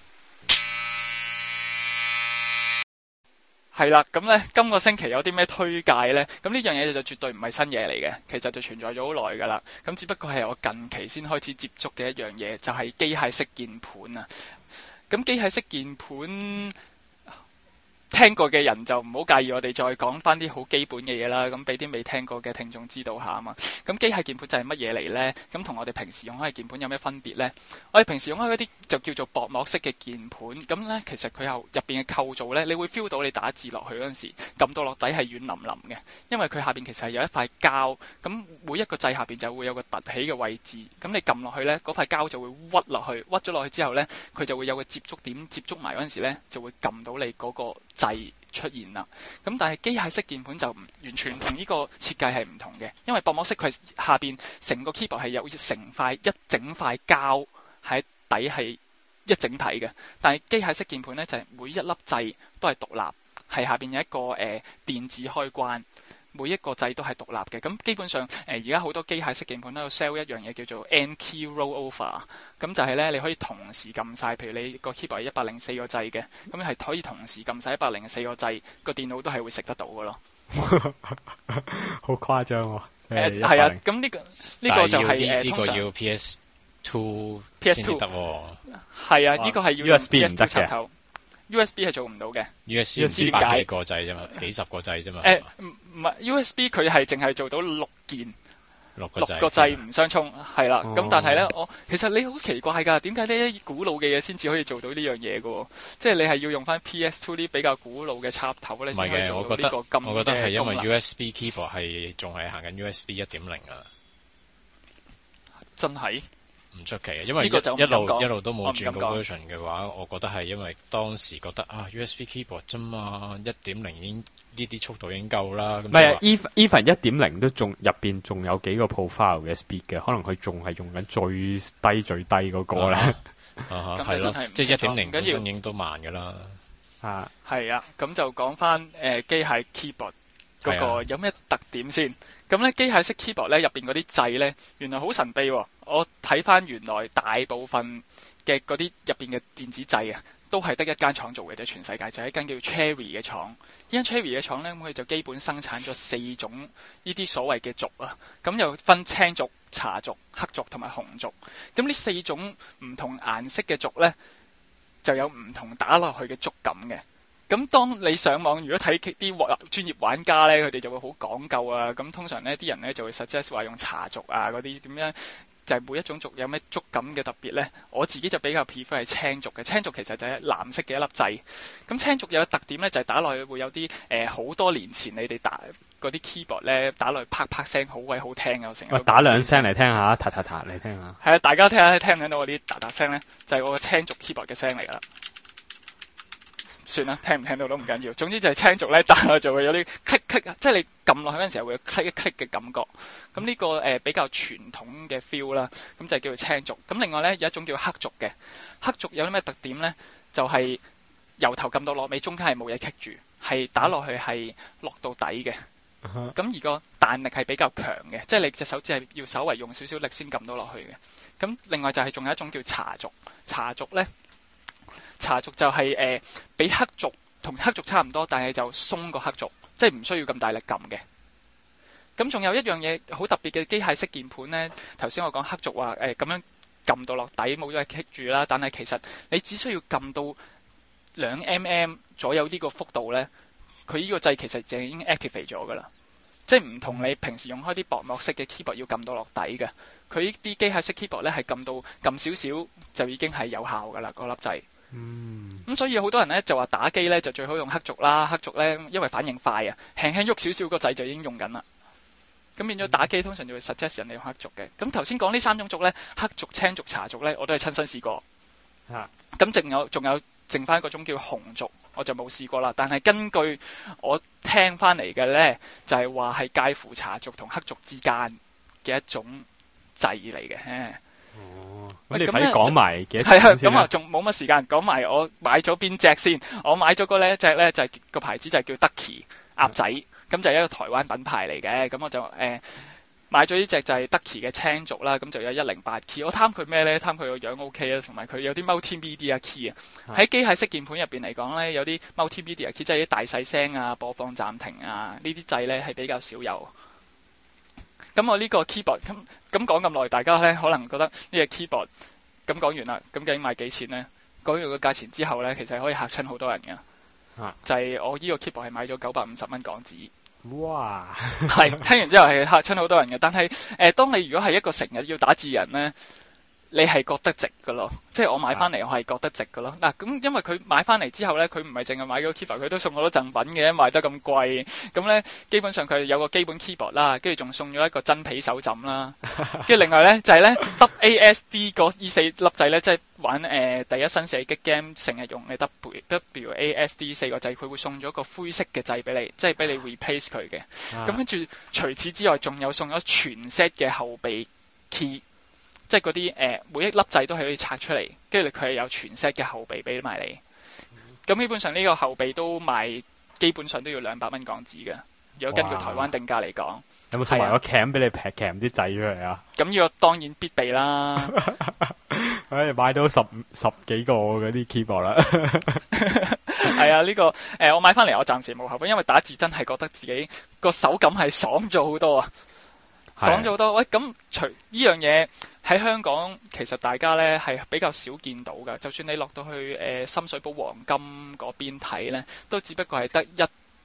係啦，咁呢，今個星期有啲咩推介呢？咁呢樣嘢就絕對唔係新嘢嚟嘅，其實就存在咗好耐噶啦。咁只不過係我近期先開始接觸嘅一樣嘢，就係機械式鍵盤啊。咁機械式鍵盤，聽過嘅人就唔好介意，我哋再講翻啲好基本嘅嘢啦，咁俾啲未聽過嘅聽眾知道下啊嘛。咁機械鍵盤就係乜嘢嚟呢？咁同我哋平時用開嘅鍵盤有咩分別呢？我哋平時用開嗰啲就叫做薄膜式嘅鍵盤，咁呢，其實佢入邊嘅構造呢，你會 feel 到你打字落去嗰陣時，撳到落底係軟腍腍嘅，因為佢下邊其實係有一塊膠，咁每一個掣下邊就會有個凸起嘅位置，咁你撳落去呢，嗰塊膠就會屈落去，屈咗落去之後呢，佢就會有個接觸點，接觸埋嗰陣時呢，就會撳到你嗰個掣出現啦。咁但係機械式鍵盤就完全同呢個設計係唔同嘅，因為薄膜式佢下邊成個 keyboard 係有一整塊膠喺底係一整體嘅，但係機械式鍵盤呢，就係每一粒掣都係獨立，係下邊有一個電子開關，每一個掣都係獨立嘅。咁基本上而家好多機械式鍵盤都有 sell 一樣嘢叫做 N key rollover， 咁就係呢，你可以同時撳晒，譬如你個 keyboard 係104個掣嘅，咁係可以同時撳晒104個掣，個電腦都係會食得到嘅咯。 好誇張喎！ 係啊，咁呢個就係呢個要 PS2 先得喎。 係啊，呢個係要 USB 唔得嘅。 USB 係做唔到嘅。 USB 唔知百幾個掣啫嘛，幾十個掣啫嘛。 唔係 USB 佢係淨係做到6件， 六個 6個掣唔相衝，係啦。咁但係咧，其實你好奇怪㗎，點解呢啲古老嘅嘢先至可以做到呢樣嘢嘅？即係你係要用翻 PS2 啲比較古老嘅插頭咧，先可以做到呢個咁嘅功能。 我覺得係因為 USB keyboard 係仲係行緊 USB 1.0啊， 真係唔出奇啊！因為一路都冇轉過 version 嘅話，我覺得係因為當時覺得啊 USB keyboard 啫嘛，1.0已經呢啲速度已經夠啦。 唔係 even 1.0都仲入邊仲有幾個 profile 嘅 speed 嘅，可能佢仲係用緊最低嗰個咧。 係咯，即係1.0本身已經都慢噶啦。 係啊，咁就講翻機械 keyboard 嗰個有咩特點先。咁咧機械式 keyboard 咧入邊嗰啲掣咧，原來好神秘喎。我睇翻原來大部分嘅嗰啲入邊嘅電子掣啊，都係得一間廠做嘅啫，全世界就係一間叫 Cherry 嘅廠。呢間 Cherry 嘅廠咧，佢就基本生產咗4種呢啲所謂嘅軸啊。咁又分青軸、茶軸、黑軸同埋紅軸。咁呢4種唔同顏色嘅軸咧，就有唔同打落去嘅觸感嘅。咁當你上網如果睇啲專業玩家咧，佢哋就會好講究啊。咁通常呢啲人咧就會 suggest 話用茶軸啊嗰啲點樣，就係每一種軸有咩觸感嘅特別咧。我自己就比較 prefer 係青軸嘅。青軸其實就係藍色嘅一粒掣。咁青軸有個特點咧，就係打落去會有啲好多年前你哋打嗰啲 keyboard 咧，打落去啪啪聲好鬼好聽嘅。我成日打兩聲嚟聽下，嗒嗒嗒嚟聽下。 係啊，大家聽下聽唔聽到我啲嗒嗒聲咧？就係我個青軸 keyboard 嘅聲嚟㗎啦。算啦，聽唔聽到都唔緊要。總之就係青軸咧，打落就會有啲 click click，即係你撳落去嗰陣時候會有 click 一 click 嘅感覺。咁呢個比較傳統嘅 feel 啦，咁就叫做青軸。咁另外咧有一種叫黑軸嘅，黑軸有啲咩特點咧？就係由頭撳到落尾，中間係冇嘢棘住，係打落去係落到底嘅。咁而個彈力係比較強嘅，即係你隻手指係要稍微用少少力先撳到落去嘅。咁另外就係仲有一種叫茶軸，茶軸咧。茶軸就係比黑軸同黑軸差唔多，但係就鬆過黑軸，即係唔需要咁大力撳嘅。咁仲有一樣嘢好特別嘅機械式鍵盤呢，頭先我講黑軸話咁樣撳到落底冇咗係棘住啦，但係其實你只需要撳到2mm 左右呢個幅度呢，佢呢個掣其實就已經 activate 咗噶啦。即係唔同你平時用開啲薄膜式嘅 keyboard 要撳到落底嘅，佢呢啲機械式 keyboard 呢係撳少少就已經係有效噶啦，嗰粒掣。咁所以好多人咧就話打機咧就最好用黑軸啦，黑軸咧因為反應快啊，輕輕喐少少個掣就已經用緊啦。咁變咗打機通常就會 suggest 人哋用黑軸嘅。咁頭先講呢3種軸咧，黑軸、青軸、茶軸咧，我都係親身試過。咁仲有剩翻嗰種叫紅軸，我就冇試過啦。但係根據我聽翻嚟嘅咧，就係話係介乎茶軸同黑軸之間嘅一種掣嚟嘅。 咁你快啲講埋幾多錢先？ 咁啊，仲冇乜時間講埋我買咗邊隻先。我買咗嗰呢隻咧就係個牌子就係叫 Ducky 鴨仔，咁就係一個台灣品牌嚟嘅。咁我就買咗呢隻就係 Ducky 嘅青軸啦。咁就有108 key。我貪佢咩咧？貪佢個樣 OK 啦，同埋佢有啲 multimedia key 啊。喺機械式鍵盤入邊嚟講咧，有啲 multimedia key，即係啲大細聲啊、播放暫停啊呢啲掣咧係比較少有。咁我呢個 keyboard 咁講咁耐，大家咧可能覺得呢個 keyboard 咁講完啦，咁究竟賣幾錢呢？講完個價錢之後咧，其實可以嚇親好多人嘅。就係我呢個 keyboard 係買咗950蚊港紙。 哇！ 係聽完之後係嚇親好多人嘅，但係當你如果係一個成日要打字人咧，你係覺得值㗎咯。即係我買翻嚟，我係覺得值㗎咯。嗱，咁因為佢買翻嚟之後咧，佢唔係淨係買咗個 keyboard，佢都送好多贈品嘅，賣得咁貴。咁咧基本上佢有個基本 keyboard 啦，跟住仲送咗一個真皮手枕啦。跟住另外咧就係咧 WASD 嗰呢4粒掣咧，即係玩第一身射擊 game 成日用嘅 WASD 4個掣，佢會送咗個灰色嘅掣俾你，即係俾你 replace 佢嘅。咁跟住除此之外，仲有送咗全 set 嘅後備 key。即係嗰啲每一粒掣都係可以拆出嚟，跟住佢係有全 set 嘅後備俾埋你。咁基本上呢個後備都賣，基本上都要200蚊港紙嘅。如果根據台灣定價嚟講， 有冇送埋個 cam 俾你劈 cam 啲掣出嚟啊？ 咁呢個當然必備啦。 買到十幾個嗰啲 keyboard 啦。 係啊，呢個我買翻嚟我暫時冇後悔，因為打字真係覺得自己個手感係爽咗好多啊！爽咗好多。喂，咁除呢樣嘢喺香港，其實大家咧係比較少見到噶。就算你落到去深水埗黃金嗰邊睇咧，都只不過係得一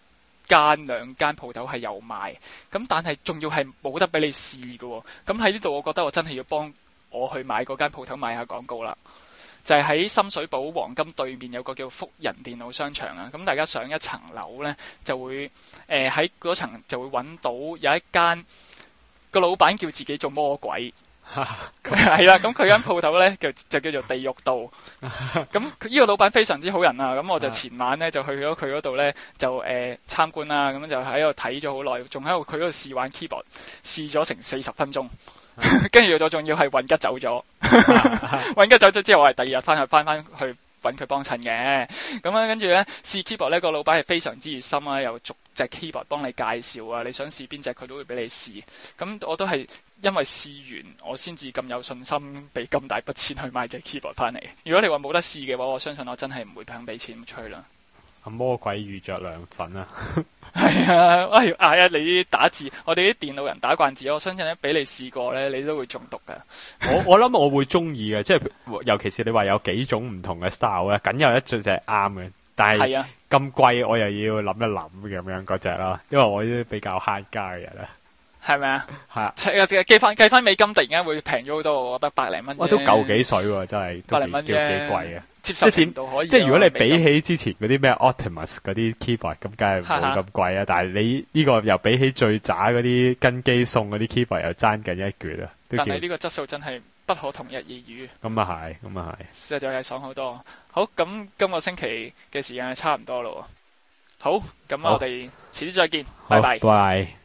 間兩間鋪頭係有賣，咁但係仲要係冇得俾你試㗎喎。咁喺呢度，我覺得我真係要幫我去買嗰間鋪頭買下廣告啦。就係喺深水埗黃金對面有個叫福人電腦商場啊。咁大家上一層樓呢，就會喺嗰層就會揾到有一間個老闆叫自己做魔鬼。係啦，咁佢間鋪頭咧就叫做地獄道。咁呢個老闆非常之好人啊，咁我就前晚咧就去咗佢嗰度咧就參觀啦，咁就喺度睇咗好耐，仲喺度佢嗰度試玩 keyboard， 試咗成40分鐘，跟住我仲要係運吉走咗，運吉走咗之後，我係第二日翻去揾佢幫襯嘅。咁啊，跟住咧試 keyboard 咧個老闆係非常之熱心啊，又逐隻 keyboard 幫你介紹啊，你想試邊隻佢都會俾你試。咁我都係因為試完我先至咁有信心俾咁大筆錢去買隻 keyboard 翻嚟。如果你話冇得試嘅話，我相信我真係唔會肯俾錢咁吹啦。 魔鬼遇着良粉啊！ 係啊，喂，啊，你啲打字，我哋啲電腦人打慣字，我相信咧俾你試過咧，你都會中毒噶。 我諗我會中意嘅，即係尤其是你話有幾種唔同嘅 style 咧，梗有一隻係啱嘅，但係咁貴我又要諗一諗咁樣嗰隻啦，因為我都比較慳家嘅人啦。 係咪啊？ 係啊， 計翻美金，突然間會平咗好多，我覺得百零蚊。 哇，都夠幾水喎，真係百零蚊啫， 幾貴嘅。 接受程度可以。 即係如果你比起之前嗰啲咩 Optimus 嗰啲 keyboard，咁梗係冇咁貴啊。但係你呢個又比起最渣嗰啲跟機送嗰啲 keyboard 又爭緊一橛啊。 但係呢個質素真係不可同日而語。咁啊係，咁啊係。 實在係爽好多。好，咁今個星期嘅時間係差唔多咯。好，咁我哋遲啲再見，拜拜。 拜。